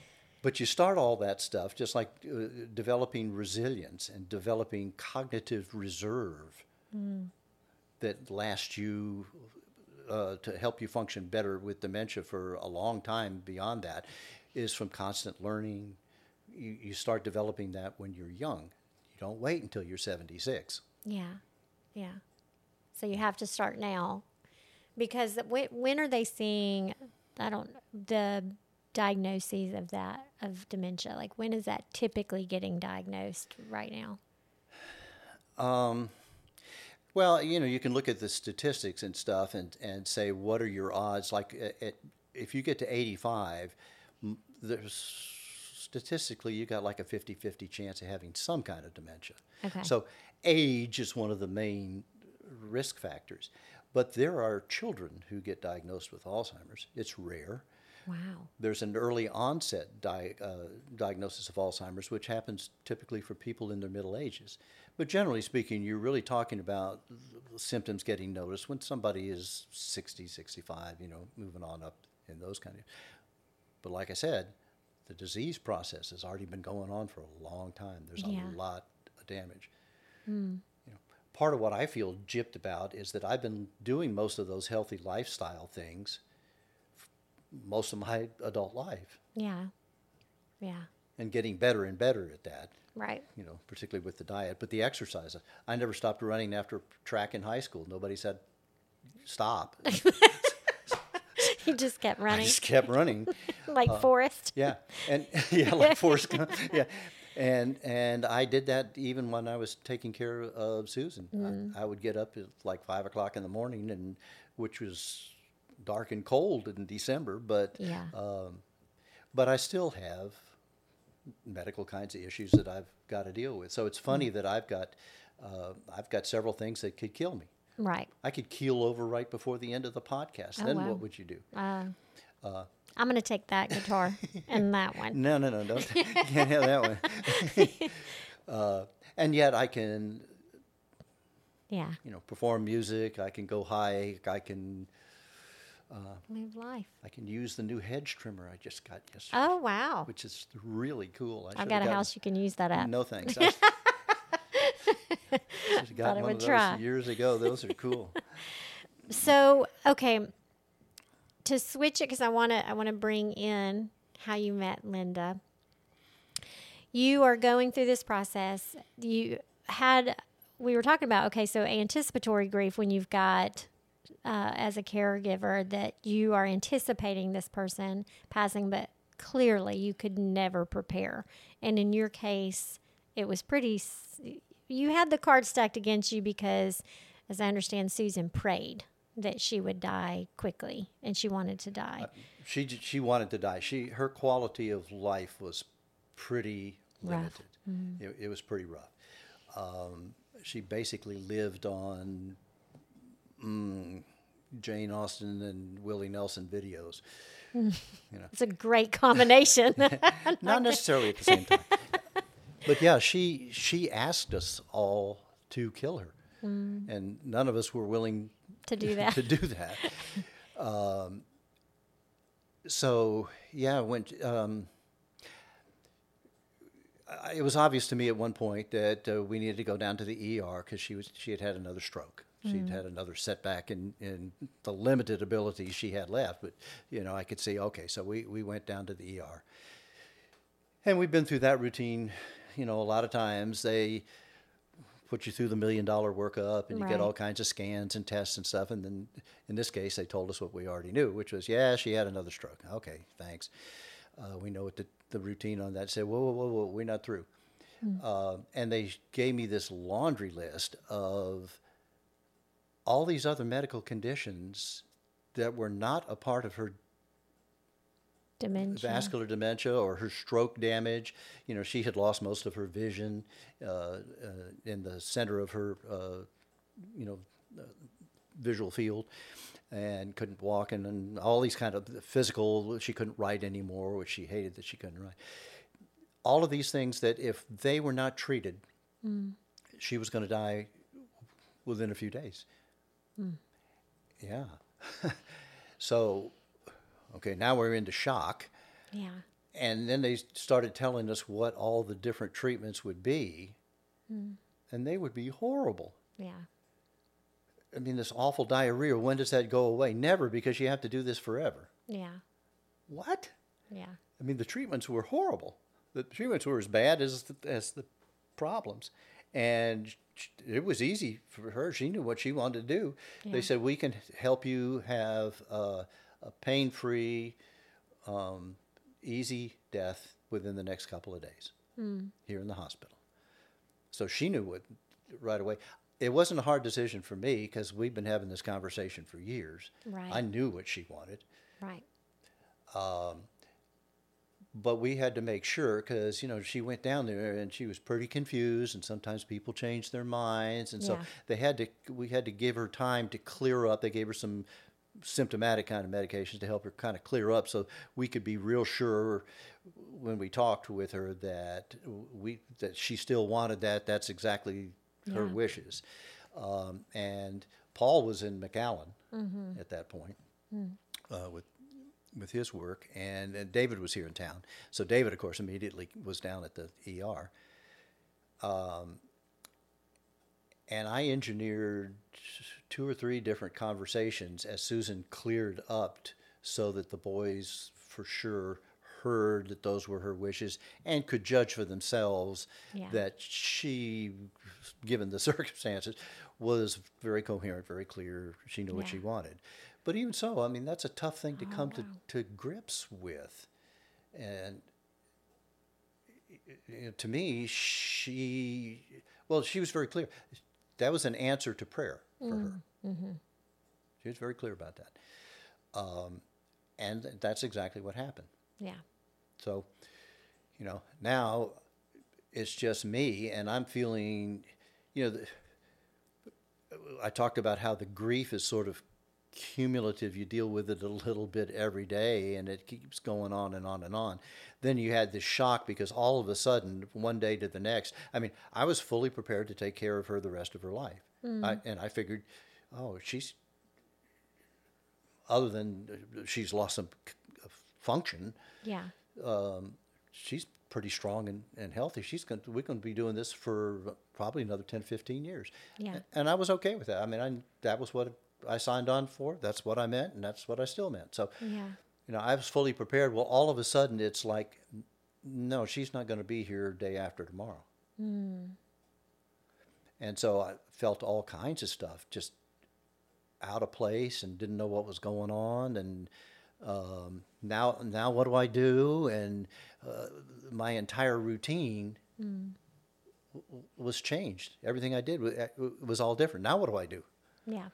But you start all that stuff just like uh, developing resilience and developing cognitive reserve mm. that lasts you uh, to help you function better with dementia for a long time beyond that is from constant learning. You, you start developing that when you're young. You don't wait until you're seventy-six. Yeah, yeah. So you have to start now. Because when, when are they seeing, I don't, the diagnoses of that, of dementia? Like, when is that typically getting diagnosed right now? Um, well, you know, you can look at the statistics and stuff and, and say, what are your odds? Like, at, at, if you get to eighty-five, there's statistically, you got like a fifty-fifty chance of having some kind of dementia. Okay. So age is one of the main risk factors. But there are children who get diagnosed with Alzheimer's. It's rare. Wow. There's an early onset di- uh, diagnosis of Alzheimer's, which happens typically for people in their middle ages. But generally speaking, you're really talking about symptoms getting noticed when somebody is sixty, sixty-five, you know, moving on up in those kind of. But like I said, the disease process has already been going on for a long time. There's yeah. a lot of damage. Mm. Part of what I feel gypped about is that I've been doing most of those healthy lifestyle things most of my adult life. Yeah. Yeah. And getting better and better at that. Right. You know, particularly with the diet. But the exercise, I never stopped running after track in high school. Nobody said, stop. You just kept running. I just kept running. Like uh, Forrest. Yeah. And yeah, like Forrest Gump. Yeah. And and I did that even when I was taking care of Susan. Mm. I, I would get up at like five o'clock in the morning, and which was dark and cold in December. But yeah. um, but I still have medical kinds of issues that I've got to deal with. So it's funny mm. that I've got uh, I've got several things that could kill me. Right. I could keel over right before the end of the podcast. Oh, then wow. what would you do? Uh, uh, I'm going to take that guitar and that one. No, no, no, don't. Can't have that one. uh, and yet I can, yeah, you know, perform music. I can go hike. I can uh, live life. I can use the new hedge trimmer I just got yesterday. Oh, wow. Which is really cool. I, I got a gotten, house you can use that at. No, thanks. I should have gotten one of those try. years ago. Those are cool. So, okay. To switch it, because I want to I want to bring in how you met Linda. You are going through this process. You had, we were talking about, okay, so anticipatory grief, when you've got, uh, as a caregiver, that you are anticipating this person passing, but clearly you could never prepare. And in your case, it was pretty, you had the card stacked against you because, as I understand, Susan prayed that she would die quickly, and she wanted to die. Uh, she she wanted to die. She her quality of life was pretty limited. Mm-hmm. It, it was pretty rough. Um, she basically lived on mm, Jane Austen and Willie Nelson videos. You know, it's a great combination. Not necessarily at the same time, but yeah, she she asked us all to kill her, mm. and none of us were willing to do that. to do that. Um, so yeah, when um, it was obvious to me at one point that uh, we needed to go down to the E R because she was she had had another stroke. She'd mm. had another setback in, in the limited abilities she had left. But you know, I could see, okay, so we we went down to the E R, and we've been through that routine. You know, a lot of times they put you through the million dollar workup, and you right. get all kinds of scans and tests and stuff. And then in this case, they told us what we already knew, which was, yeah, she had another stroke. Okay, thanks. Uh, we know what the, the routine on that said. Whoa, whoa, whoa, whoa, we're not through. Mm. Uh, and they gave me this laundry list of all these other medical conditions that were not a part of her dementia. vascular dementia or her stroke damage. You know, she had lost most of her vision uh, uh, in the center of her, uh, you know, uh, visual field, and couldn't walk, and, and all these kind of physical, she couldn't write anymore, which she hated that she couldn't write. All of these things that if they were not treated, mm. she was going to die within a few days. Mm. Yeah. So, okay, now we're into shock. Yeah. and then they started telling us what all the different treatments would be, mm. and they would be horrible. Yeah. I mean, this awful diarrhea, when does that go away? Never, because you have to do this forever. Yeah. What? Yeah. I mean, the treatments were horrible. The treatments were as bad as the, as the problems. And it was easy for her. She knew what she wanted to do. Yeah. They said, we can help you have uh, a pain-free, um, easy death within the next couple of days mm. here in the hospital. So she knew what right away. It wasn't a hard decision for me because we've been having this conversation for years. Right. I knew what she wanted. Right. Um, but we had to make sure because, you know, she went down there and she was pretty confused, and sometimes people change their minds. And so yeah. they had to, we had to give her time to clear up. They gave her some symptomatic kind of medications to help her kind of clear up so we could be real sure when we talked with her that we, that she still wanted that. That's exactly her yeah. wishes. Um, and Paul was in McAllen mm-hmm. at that point mm. uh, with with his work, and, and David was here in town. So David, of course, immediately was down at the E R. Um, and I engineered two or three different conversations as Susan cleared up t- so that the boys for sure heard that those were her wishes and could judge for themselves yeah. that she, given the circumstances, was very coherent, very clear. She knew yeah. what she wanted. But even so, I mean, that's a tough thing to oh, come wow. to, to grips with. And you know, to me, she, well, she was very clear. That was an answer to prayer for mm. her. Mm-hmm. She was very clear about that. Um, and that's exactly what happened. Yeah. So, you know, now it's just me, and I'm feeling, you know, the, I talked about how the grief is sort of cumulative. You deal with it a little bit every day, and it keeps going on and on and on. Then you had this shock because all of a sudden, one day to the next, I mean, I was fully prepared to take care of her the rest of her life. Mm. I, and I figured, oh, she's, other than she's lost some function. Yeah. Um, she's pretty strong and, and healthy. She's going to, we're going to be doing this for probably another ten, fifteen years. Yeah. And I was okay with that. I mean, I, that was what I signed on for. That's what I meant, and that's what I still meant. So, yeah. you know, I was fully prepared. Well, all of a sudden, it's like, no, she's not going to be here day after tomorrow. Mm. And so I felt all kinds of stuff, just out of place, and didn't know what was going on, and um, now, now what do I do? And uh, my entire routine mm. w- was changed. Everything I did was, was all different. Now what do I do? Yeah.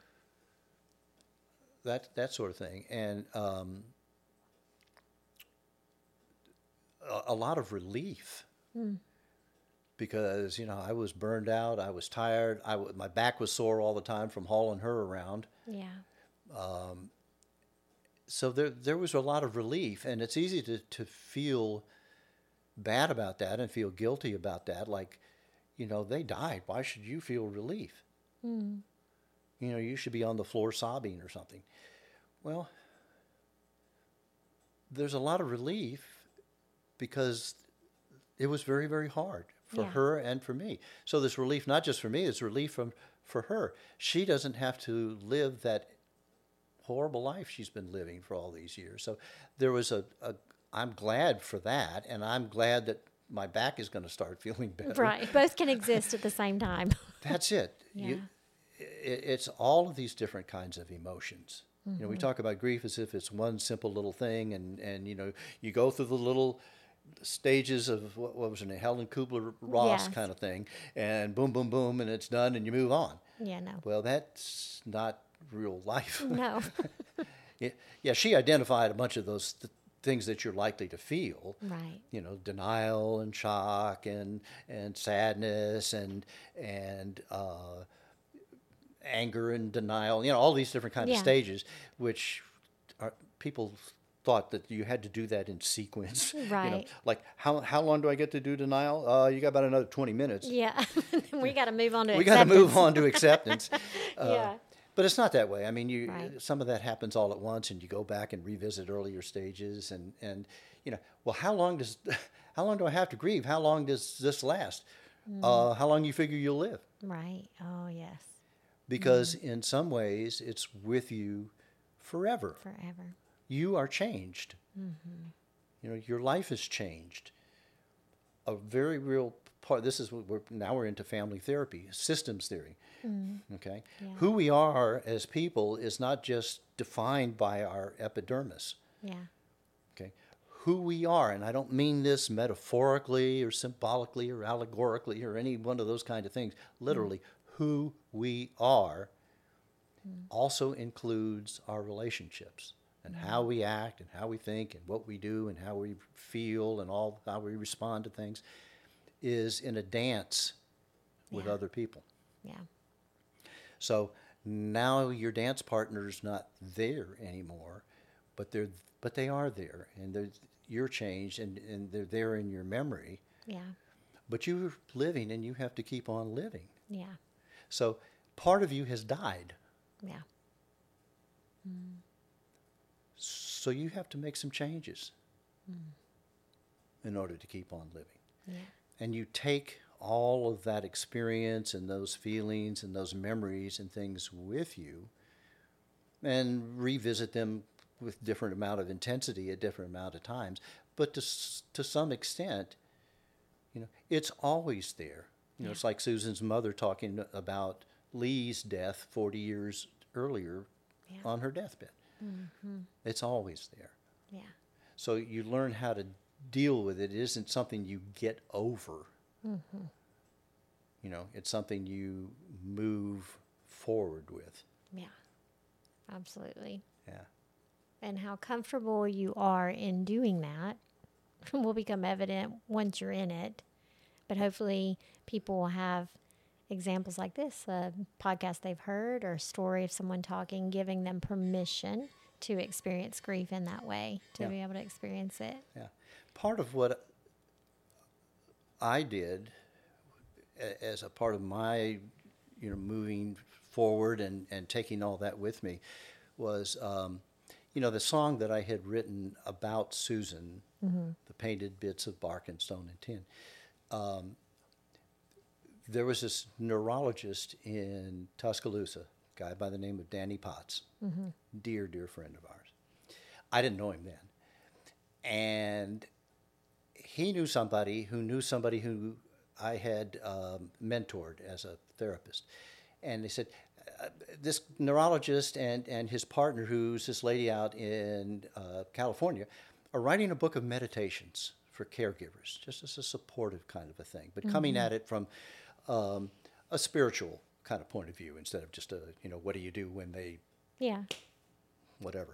That that sort of thing, and um, a, a lot of relief mm. because you know I was burned out. I was tired. I w- my back was sore all the time from hauling her around. Yeah. Um, so there there was a lot of relief, and it's easy to, to feel bad about that and feel guilty about that. Like, you know, they died. Why should you feel relief? Mm. You know, you should be on the floor sobbing or something. Well, there's a lot of relief because it was very, very hard for yeah. her and for me. So there's relief not just for me, it's relief from for her. She doesn't have to live that horrible life she's been living for all these years. So there was a, a I'm glad for that, and I'm glad that my back is going to start feeling better. Right. Both can exist at the same time. That's it. Yeah. You, it. It's all of these different kinds of emotions. Mm-hmm. You know, we talk about grief as if it's one simple little thing, and, and you know, you go through the little stages of, what, what was her name, Helen Kubler-Ross yes. kind of thing, and boom, boom, boom, and it's done, and you move on. Yeah, no. Well, that's not real life. No. yeah, yeah, she identified a bunch of those th- things that you're likely to feel. Right. You know, denial and shock and and sadness and and uh, anger and denial. You know, all these different kinds yeah. of stages, which are, people thought that you had to do that in sequence. Right. You know, like how how long do I get to do denial? Uh, you got about another twenty minutes. Yeah. we got to move on to we acceptance. We got to move on to acceptance. uh, yeah. but it's not that way. I mean, you Right. some of that happens all at once, and you go back and revisit earlier stages, and and you know, well, how long does how long do I have to grieve? How long does this last? Uh, how long you figure you'll live? Right. Oh, yes. Because in some ways, it's with you forever. Forever. You are changed. You know, your life has changed. A very real part. This is what we're now we're into family therapy, systems theory. Okay, Yeah. who we are as people is not just defined by our epidermis. Yeah. Okay, who we are, and I don't mean this metaphorically or symbolically or allegorically or any one of those kind of things. Literally, who we are also includes our relationships and how we act and how we think and what we do and how we feel and all how we respond to things is in a dance with Yeah. other people. Yeah. So now your dance partner's not there anymore, but they're but they are there, and they're you're changed, and, and they're there in your memory. Yeah. But you're living, and you have to keep on living. Yeah. So part of you has died. Yeah. So you have to make some changes in order to keep on living. Yeah. And you take all of that experience and those feelings and those memories and things with you and revisit them with different amount of intensity at different amount of times. But to, s- to some extent, you know, it's always there. You know, Yeah. it's like Susan's mother talking about Lee's death forty years earlier Yeah. on her deathbed. It's always there. Yeah. So you learn how to deal with it. It isn't something you get over. You know, it's something you move forward with. Yeah. Absolutely. Yeah. And how comfortable you are in doing that will become evident once you're in it. But hopefully, people will have examples like this, a podcast they've heard or a story of someone talking, giving them permission to experience grief in that way, to Yeah. be able to experience it. Yeah. Part of what I did a- as a part of my, you know, moving forward and, and taking all that with me was, um, you know, the song that I had written about Susan, The Painted Bits of Bark and Stone and Tin. Um, there was this neurologist in Tuscaloosa, a guy by the name of Danny Potts, dear, dear friend of ours. I didn't know him then. And he knew somebody who knew somebody who I had um, mentored as a therapist. And they said, uh, this neurologist and, and his partner, who's this lady out in uh, California, are writing a book of meditations for caregivers, just as a supportive kind of a thing, but coming at it from um, a spiritual kind of point of view instead of just a, you know, what do you do when they, Yeah. whatever.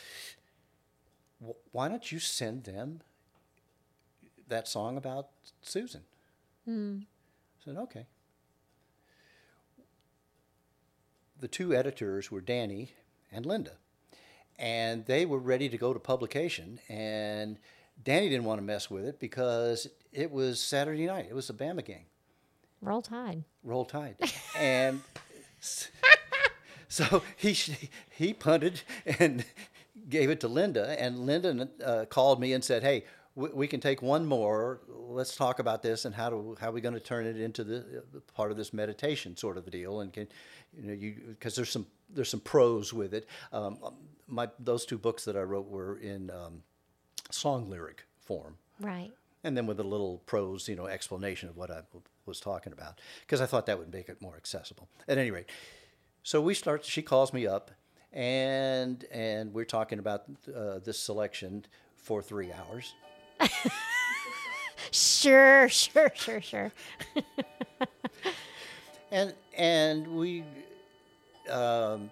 Wh- Why don't you send them that song about Susan? I said, okay. The two editors were Danny and Linda, and they were ready to go to publication, and Danny didn't want to mess with it because it was Saturday night. It was the Bama gang. Roll Tide. Roll Tide. And s- so he he punted and gave it to Linda, and Linda uh, called me and said, "Hey, we, we can take one more. Let's talk about this and how do how are we going to turn it into the uh, part of this meditation sort of a deal." And can you know you because there's some there's some prose with it. Um, my those two books that I wrote were in um, song lyric form. Right. And then with a little prose, you know, explanation of what I w- was talking about, because I thought that would make it more accessible. At any rate, so we start. She calls me up, and and we're talking about uh, this selection for three hours. Sure, sure, sure, sure. And and we um,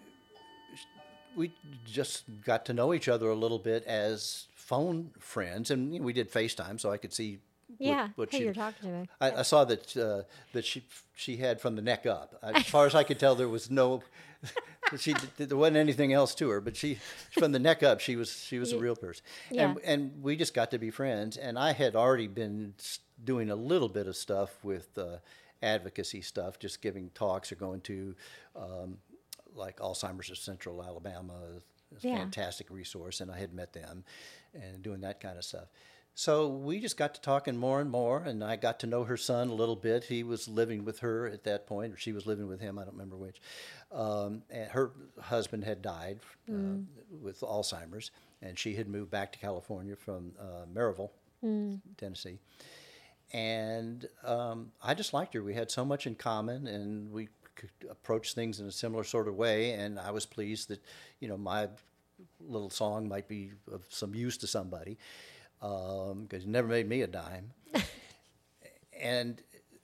we just got to know each other a little bit as phone friends, and you know, we did FaceTime, so I could see what, Yeah. what Who she you're talking to. I, I saw that uh, that she she had from the neck up. As far as I could tell, there was no she there wasn't anything else to her. But she from the neck up, she was she was a real person. And Yeah. and we just got to be friends. And I had already been s- doing a little bit of stuff with uh, advocacy stuff, just giving talks or going to um, like Alzheimer's of Central Alabama, a Yeah. fantastic resource, and I had met them and doing that kind of stuff. So we just got to talking more and more, and I got to know her son a little bit. He was living with her at that point, or she was living with him, I don't remember which. Um, and her husband had died uh, Mm. with Alzheimer's, and she had moved back to California from uh, Maryville, Mm. Tennessee. And um, I just liked her. We had so much in common, and we could approach things in a similar sort of way. And I was pleased that, you know, my little song might be of some use to somebody, because um, it never made me a dime. And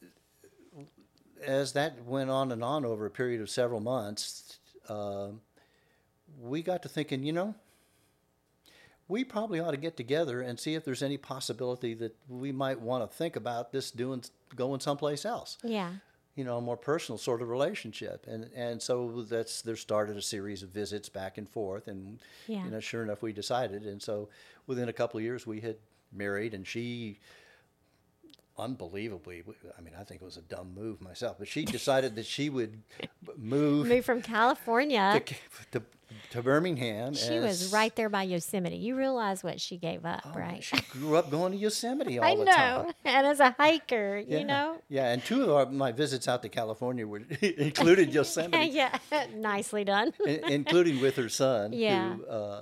as that went on and on over a period of several months, uh, we got to thinking, you know, we probably ought to get together and see if there's any possibility that we might want to think about this doing going someplace else. Yeah. You know, a more personal sort of relationship. And and so that's there started a series of visits back and forth, and Yeah. you know, sure enough, we decided. And so within a couple of years, we had married, and she, unbelievably, I mean, I think it was a dumb move myself, but she decided that she would move Moved from California. to, to, to Birmingham. She as- was right there by Yosemite. You realize what she gave up, Oh, right? She grew up going to Yosemite all I the know. time. And as a hiker, Yeah. you know? Yeah, and two of our, my visits out to California were included Yosemite, yeah. Nicely done. in- including with her son, Yeah. who, uh,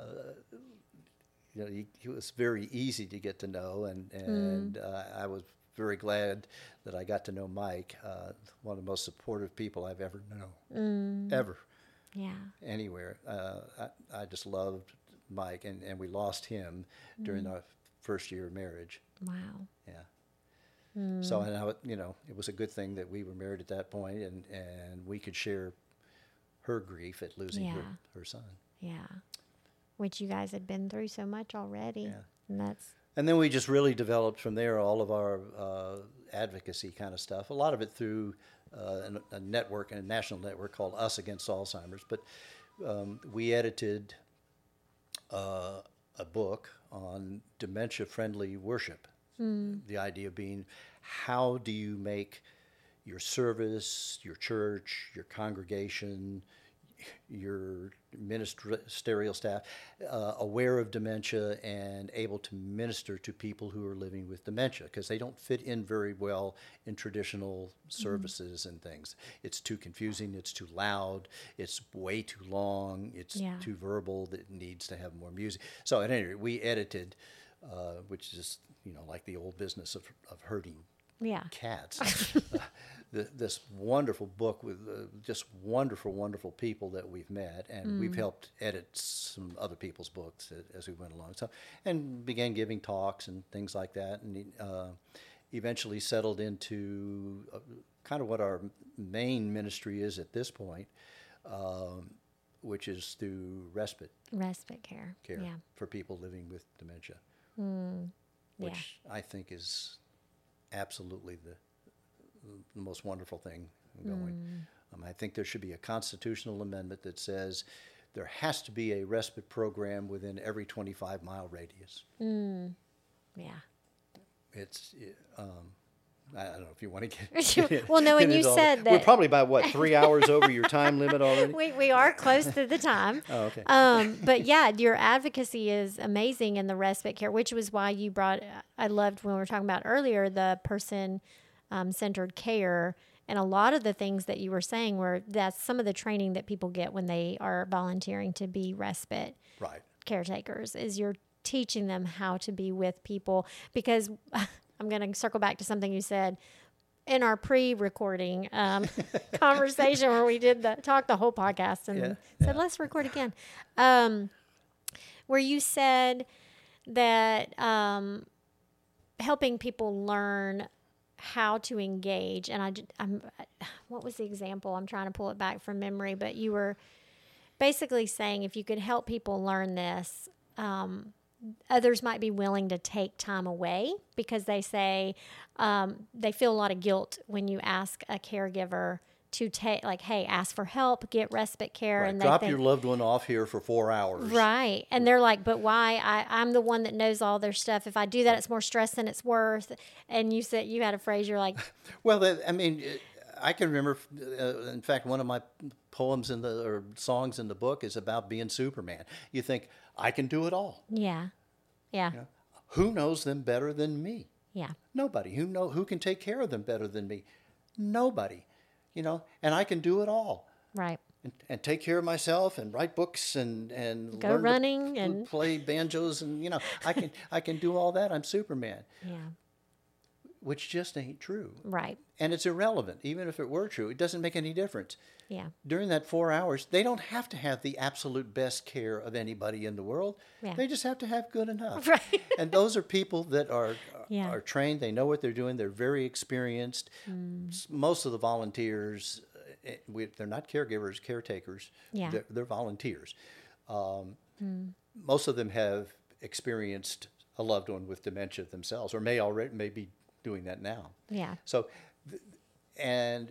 you know, he, he was very easy to get to know, and and Mm. uh, I was very glad that I got to know Mike, uh, one of the most supportive people I've ever known, Mm. ever, Yeah. anywhere. Uh, I, I just loved Mike, and, and we lost him during our first year of marriage. Wow. Yeah. So, and I, would- you know, it was a good thing that we were married at that point, and, and we could share her grief at losing her, Yeah. her son. Yeah. Which you guys had been through so much already. Yeah. And that's, And then we just really developed from there all of our uh, advocacy kind of stuff. A lot of it through uh, a, a network, a national network called Us Against Alzheimer's. But um, we edited uh, a book on dementia-friendly worship. The idea being, how do you make your service, your church, your congregation, your ministerial staff uh, aware of dementia and able to minister to people who are living with dementia, because they don't fit in very well in traditional services and things. It's too confusing, it's too loud, it's way too long, it's Yeah. too verbal, that it needs to have more music. So at any rate, we edited, uh, which is, you know, like the old business of, of herding yeah. cats. uh, th- this wonderful book with uh, just wonderful, wonderful people that we've met, and we've helped edit some other people's books a- as we went along. So, and began giving talks and things like that, and uh, eventually settled into uh, kind of what our main ministry is at this point, um, which is through respite Respite care. care Yeah. for people living with dementia, Yeah. which I think is absolutely the, the most wonderful thing going. Um, I think there should be a constitutional amendment that says there has to be a respite program within every twenty-five mile radius. Yeah. It's, um, I don't know if you want to get, get Well, no, get and you into all said We're that- probably about, what, three hours over your time limit already? We, we are close to the time. Oh, okay. Um, but yeah, your advocacy is amazing in the respite care, which was why you brought, I loved when we were talking about earlier, the person um, centered care. And a lot of the things that you were saying were that's some of the training that people get when they are volunteering to be respite Right. caretakers is you're teaching them how to be with people, because I'm going to circle back to something you said in our pre-recording um, conversation where we did the talk the whole podcast and Yeah, said, let's record again. Um, where you said that um, helping people learn how to engage. And I, j- I'm, what was the example? I'm trying to pull it back from memory, but you were basically saying if you could help people learn this, um, others might be willing to take time away because they say um, they feel a lot of guilt when you ask a caregiver to take, like, hey, ask for help, get respite care. Right. And they Drop think, your loved one off here for four hours. right. And they're like, but why? I, I'm the one that knows all their stuff. If I do that, it's more stress than it's worth. And you said, you had a phrase, you're like, Well, that, I mean, it- I can remember, uh, in fact, one of my poems in the or songs in the book is about being Superman. You think, I can do it all. Yeah. Yeah. You know, who knows them better than me? Yeah. Nobody. Who know who can take care of them better than me? Nobody. You know, and I can do it all. Right. And, and take care of myself and write books and, and Go learn running to and play banjos and you know I can I can do all that. I'm Superman. Yeah. Which just ain't true. Right. And it's irrelevant. Even if it were true, it doesn't make any difference. Yeah. During that four hours, they don't have to have the absolute best care of anybody in the world. Yeah. They just have to have good enough. Right. And those are people that are Yeah. are trained. They know what they're doing. They're very experienced. Mm. Most of the volunteers, eh, we, they're not caregivers, caretakers. Yeah. They're, they're volunteers. Um, Mm. Most of them have experienced a loved one with dementia themselves, or may already may be doing that now. Yeah. So, th- and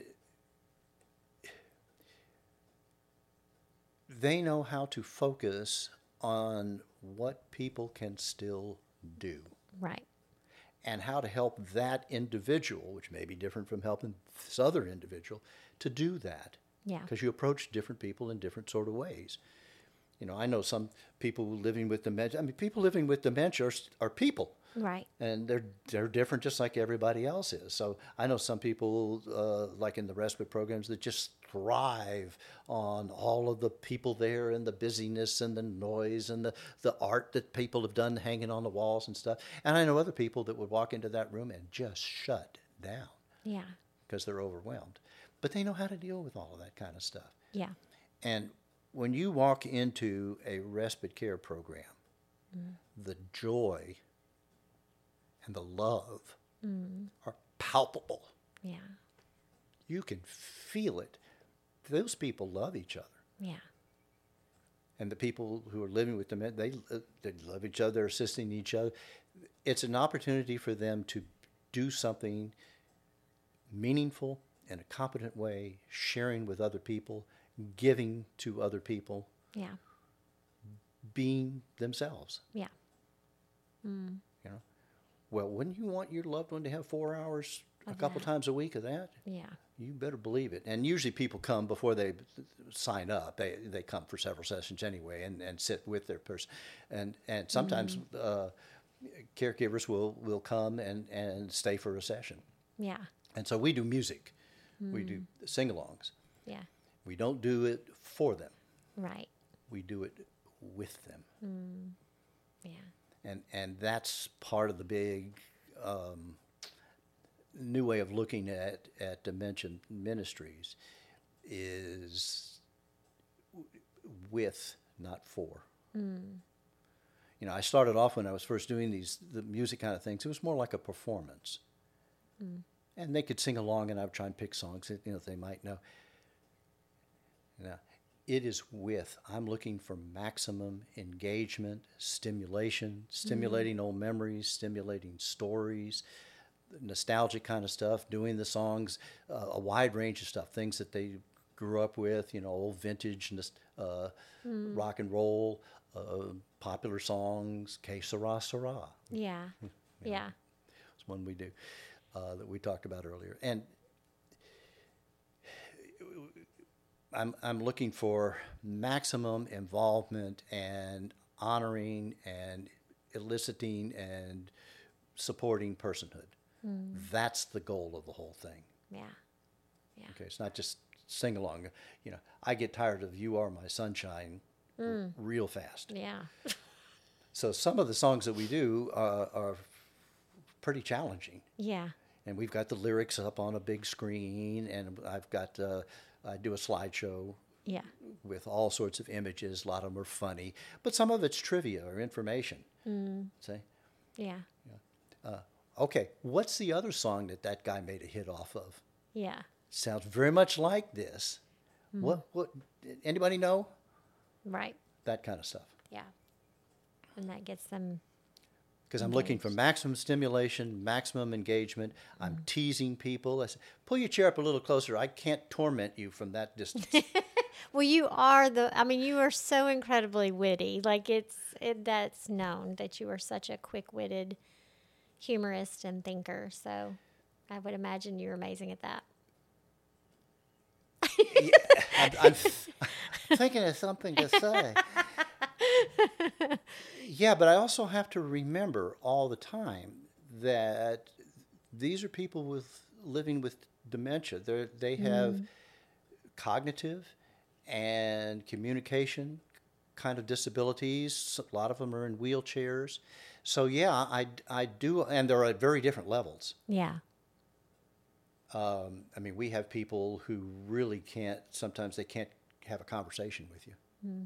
they know how to focus on what people can still do Right. and how to help that individual, which may be different from helping this other individual, to do that. Yeah. Because you approach different people in different sort of ways. You know, I know some people living with dementia. I mean, people living with dementia are, are people. Right. And they're they're different just like everybody else is. So I know some people, uh, like in the respite programs, that just thrive on all of the people there and the busyness and the noise and the, the art that people have done hanging on the walls and stuff. And I know other people that would walk into that room and just shut down Yeah. because they're overwhelmed. But they know how to deal with all of that kind of stuff. Yeah. And when you walk into a respite care program, mm. the joy and the love mm. are palpable. Yeah. You can feel it. Those people love each other. Yeah. And the people who are living with them, they, they love each other, assisting each other. It's an opportunity for them to do something meaningful in a competent way, sharing with other people, giving to other people. Yeah. Being themselves. Yeah. Mm. You know, well, wouldn't you want your loved one to have four hours Of a couple that. times a week of that? Yeah. You better believe it. And usually people come before they sign up. They they come for several sessions anyway and, and sit with their person. And and sometimes mm-hmm. uh, caregivers will, will come and, and stay for a session. Yeah. And so we do music. Mm. We do sing-alongs. Yeah. We don't do it for them. Right. We do it with them. Mm. Yeah. And and that's part of the big um, new way of looking at, at Dementia Ministries is with, not for. Mm. You know, I started off when I was first doing these the music kind of things. It was more like a performance. Mm. And they could sing along, and I would try and pick songs that, you know, they might know. Now, it is with. I'm looking for maximum engagement, stimulation, stimulating mm-hmm. old memories, stimulating stories, nostalgic kind of stuff, doing the songs, uh, a wide range of stuff, things that they grew up with, you know, old vintage uh, mm. rock and roll, uh, popular songs, Que Sera, Sera. Yeah, you know, yeah. It's one we do uh, that we talked about earlier. And I'm I'm looking for maximum involvement and honoring and eliciting and supporting personhood. Mm. That's the goal of the whole thing. Yeah. Yeah. Okay, it's not just sing along. You know, I get tired of "You Are My Sunshine" mm. r- real fast. Yeah. So some of the songs that we do uh, are pretty challenging. Yeah. And we've got the lyrics up on a big screen, and I've got. Uh, I do a slideshow yeah. with all sorts of images. A lot of them are funny, but some of it's trivia or information. Mm. See? Yeah. yeah. Uh, okay, what's the other song that that guy made a hit off of? Yeah. Sounds very much like this. Mm. What? What? Anybody know? Right. That kind of stuff. Yeah. And that gets them. Because I'm looking for maximum stimulation, maximum engagement. I'm mm. teasing people. I say, pull your chair up a little closer. I can't torment you from that distance. Well, you are the, I mean, you are so incredibly witty. Like it's, it, that's known that you are such a quick-witted humorist and thinker. So I would imagine you're amazing at that. Yeah, I'm, I'm, I'm thinking of something to say. Yeah, but I also have to remember all the time that these are people with living with dementia. They they have Mm. cognitive and communication kind of disabilities. A lot of them are in wheelchairs. So yeah, I, I do, and they're at very different levels. Yeah. Um, I mean, we have people who really can't. Sometimes they can't have a conversation with you. Mm.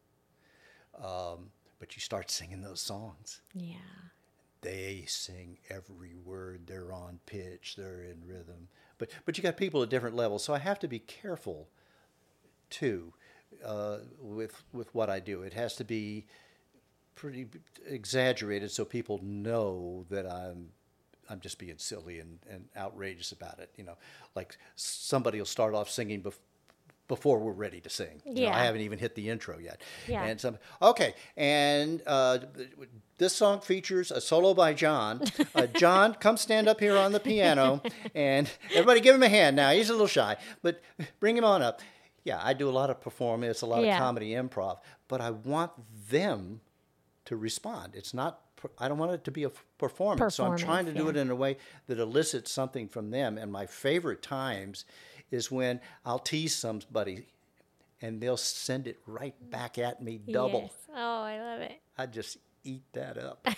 Um, but you start singing those songs. Yeah. They sing every word. They're on pitch. They're in rhythm. But but you got people at different levels. So I have to be careful too uh, with with what I do. It has to be pretty exaggerated so people know that I'm I'm just being silly and, and outrageous about it. You know, like somebody will start off singing bef- before we're ready to sing. You know, Yeah. I haven't even hit the intro yet. Yeah. And some okay, and uh, this song features a solo by John. Uh, John, come stand up here on the piano, and everybody give him a hand now. He's a little shy, but bring him on up. Yeah, I do a lot of performance, a lot Yeah. of comedy improv, but I want them to respond. It's not. I don't want it to be a performance. So I'm trying to do yeah. it in a way that elicits something from them. And my favorite times is when I'll tease somebody and they'll send it right back at me double. Yes. Oh, I love it. I just eat that up.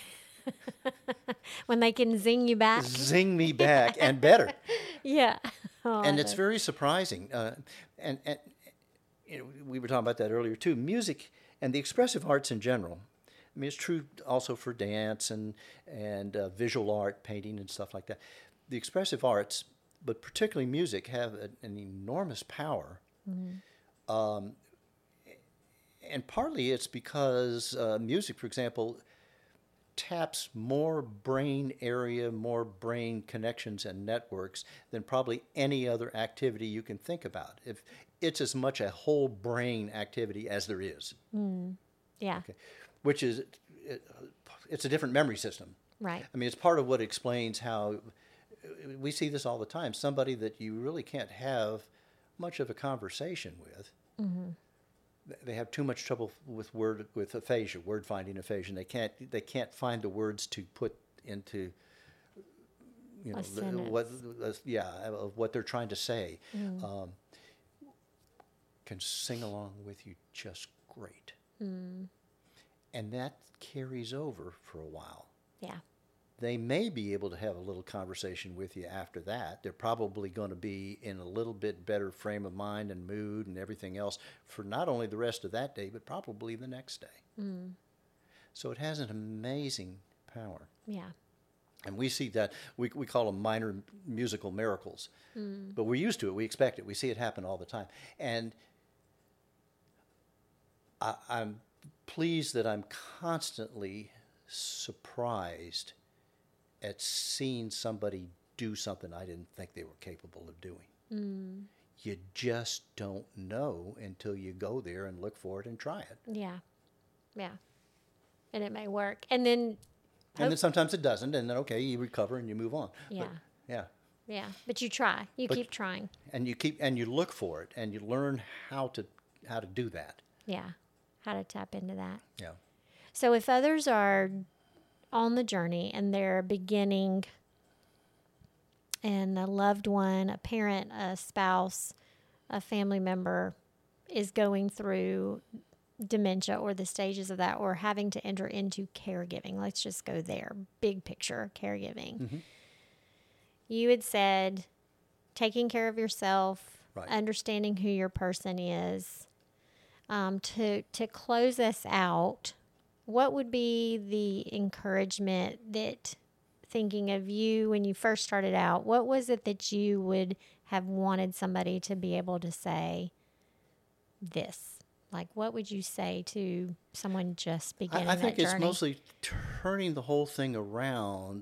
When they can zing you back. Zing me back and better. Yeah. Oh, And I it's love- very surprising. Uh, and and you know, we were talking about that earlier too. Music and the expressive arts in general. I mean, it's true also for dance and and uh, visual art, painting and stuff like that. The expressive arts, but particularly music, have a, an enormous power. Um, and partly it's because uh, music, for example, taps more brain area, more brain connections and networks than probably any other activity you can think about. If it's as much a whole brain activity as there is. Yeah. Okay. Which is, it, it's a different memory system. Right. I mean, it's part of what explains how we see this all the time. Somebody that you really can't have much of a conversation with, Mm-hmm. they have too much trouble with word with aphasia, word finding aphasia. They can't they can't find the words to put into, you know, A the, sentence. what uh, yeah of what they're trying to say. Mm. Um, can sing along with you just great. Mm. And that carries over for a while. Yeah. They may be able to have a little conversation with you after that. They're probably going to be in a little bit better frame of mind and mood and everything else for not only the rest of that day, but probably the next day. Mm. So it has an amazing power. Yeah. And we see that, we, we call them minor musical miracles. Mm. But we're used to it. We expect it. We see it happen all the time. And I, I'm pleased that I'm constantly surprised at seeing somebody do something I didn't think they were capable of doing. Mm. You just don't know until you go there and look for it and try it. Yeah. Yeah. And it may work. And then, And then sometimes it doesn't, and then, okay, you recover and you move on. yeah. But, yeah. Yeah. But you try. You But- keep trying. And you keep, and you look for it, and you learn how to, how to do that. Yeah. How to tap into that. Yeah. So if others are on the journey and they're beginning, and a loved one, a parent, a spouse, a family member is going through dementia or the stages of that, or having to enter into caregiving, let's just go there, big picture caregiving. Mm-hmm. You had said taking care of yourself, Right. understanding who your person is. Um, to to close us out, what would be the encouragement that, thinking of you when you first started out, what was it that you would have wanted somebody to be able to say this? Like, what would you say to someone just beginning I, I think that it's journey? mostly turning the whole thing around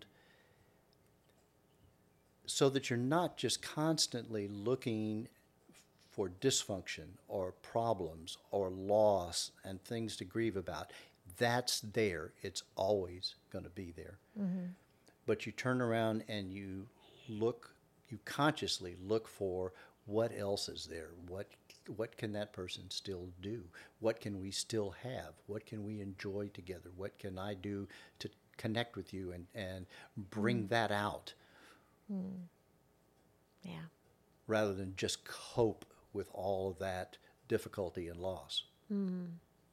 so that you're not just constantly looking for dysfunction or problems or loss and things to grieve about. That's there. It's always going to be there. Mm-hmm. But you turn around and you look, you consciously look for what else is there? What what can that person still do? What can we still have? What can we enjoy together? What can I do to connect with you and, and bring mm. that out? Mm. Yeah. Rather than just cope with all of that difficulty and loss. Mm.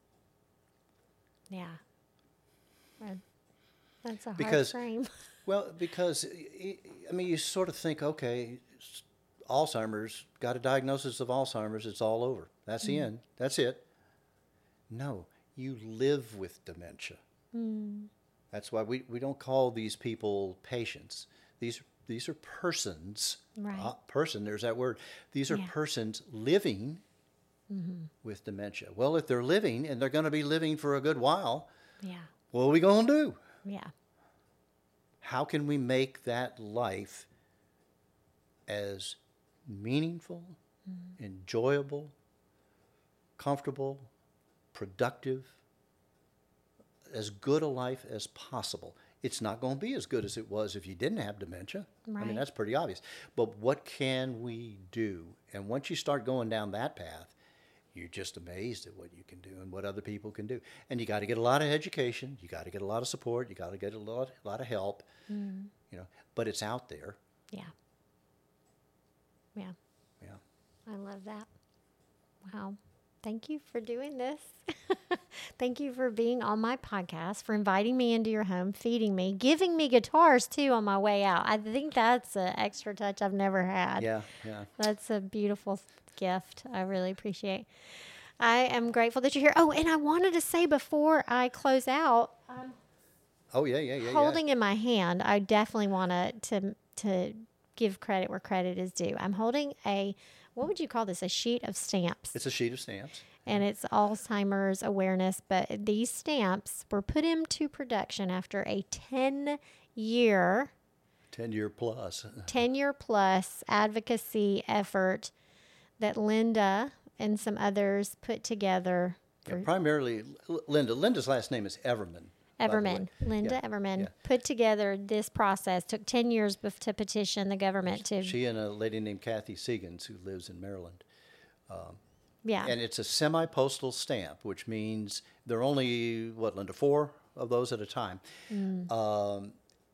Yeah. Well, that's a hard because, frame. Well, because, I mean, you sort of think, okay, Alzheimer's, got a diagnosis of Alzheimer's, it's all over. That's mm. the end. That's it. No, you live with dementia. Mm. That's why we, we don't call these people patients. These these are persons. Right. Uh, person, there's that word. These are yeah. persons living mm-hmm. with dementia. Well, if they're living, and they're going to be living for a good while, yeah. what are we going to do? Yeah. How can we make that life as meaningful, mm-hmm. enjoyable, comfortable, productive, as good a life as possible? It's not going to be as good as it was if you didn't have dementia. Right. I mean, that's pretty obvious. But what can we do? And once you start going down that path, you're just amazed at what you can do and what other people can do. And you got to get a lot of education. You got to get a lot of support. You got to get a lot, a lot of help. Mm. You know, but it's out there. Yeah. Yeah. Yeah. I love that. Wow. Thank you for doing this. Thank you for being on my podcast, for inviting me into your home, feeding me, giving me guitars too on my way out. I think that's an extra touch I've never had. Yeah, yeah. That's a beautiful gift. I really appreciate. I am grateful that you're here. Oh, and I wanted to say before I close out, um, oh yeah, yeah, yeah. Holding yeah. in my hand, I definitely want to to to give credit where credit is due. I'm holding a, what would you call this? A sheet of stamps. It's a sheet of stamps. And it's Alzheimer's awareness, but these stamps were put into production after a ten-year, ten-year plus, ten-year plus advocacy effort that Linda and some others put together. Yeah, primarily Linda. Linda's last name is Everman. Everman, Linda yeah. Everman, yeah. put together this process. Took ten years bef- to petition the government to. She and a lady named Kathy Segans, who lives in Maryland. Um, Yeah. And it's a semi-postal stamp, which means there are only, what, Linda, four of those at a time. Mm. Um,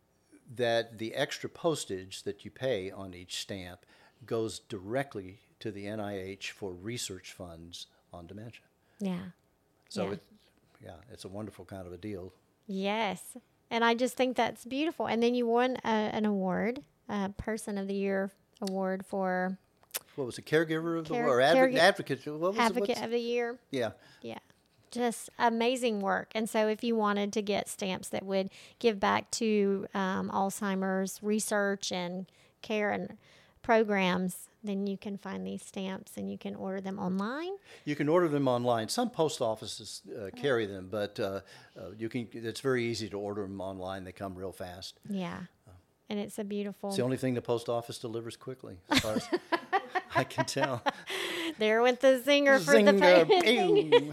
that the extra postage that you pay on each stamp goes directly to the N I H for research funds on dementia. Yeah. So, yeah. It, yeah, it's a wonderful kind of a deal. Yes. And I just think that's beautiful. And then you won a, an award, a Person of the Year award for... What was it, Caregiver of the Care, Year, or advocate, caregiver, advocate? What was advocate it, of the Year. Yeah. Yeah. Just amazing work. And so if you wanted to get stamps that would give back to um, Alzheimer's research and care and programs, then you can find these stamps and you can order them online. You can order them online. Some post offices uh, carry them, but uh, uh, you can. It's very easy to order them online. They come real fast. Yeah. Uh, and it's a beautiful... It's the only thing the post office delivers quickly, as far as I can tell. There went the zinger for Zinger, the painting.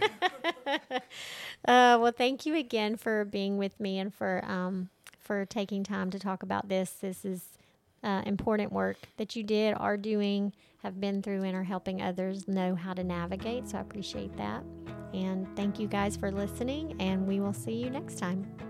uh, well, thank you again for being with me and for um, for taking time to talk about this. This is uh, important work that you did, are doing, have been through, and are helping others know how to navigate. So I appreciate that. And thank you guys for listening, and we will see you next time.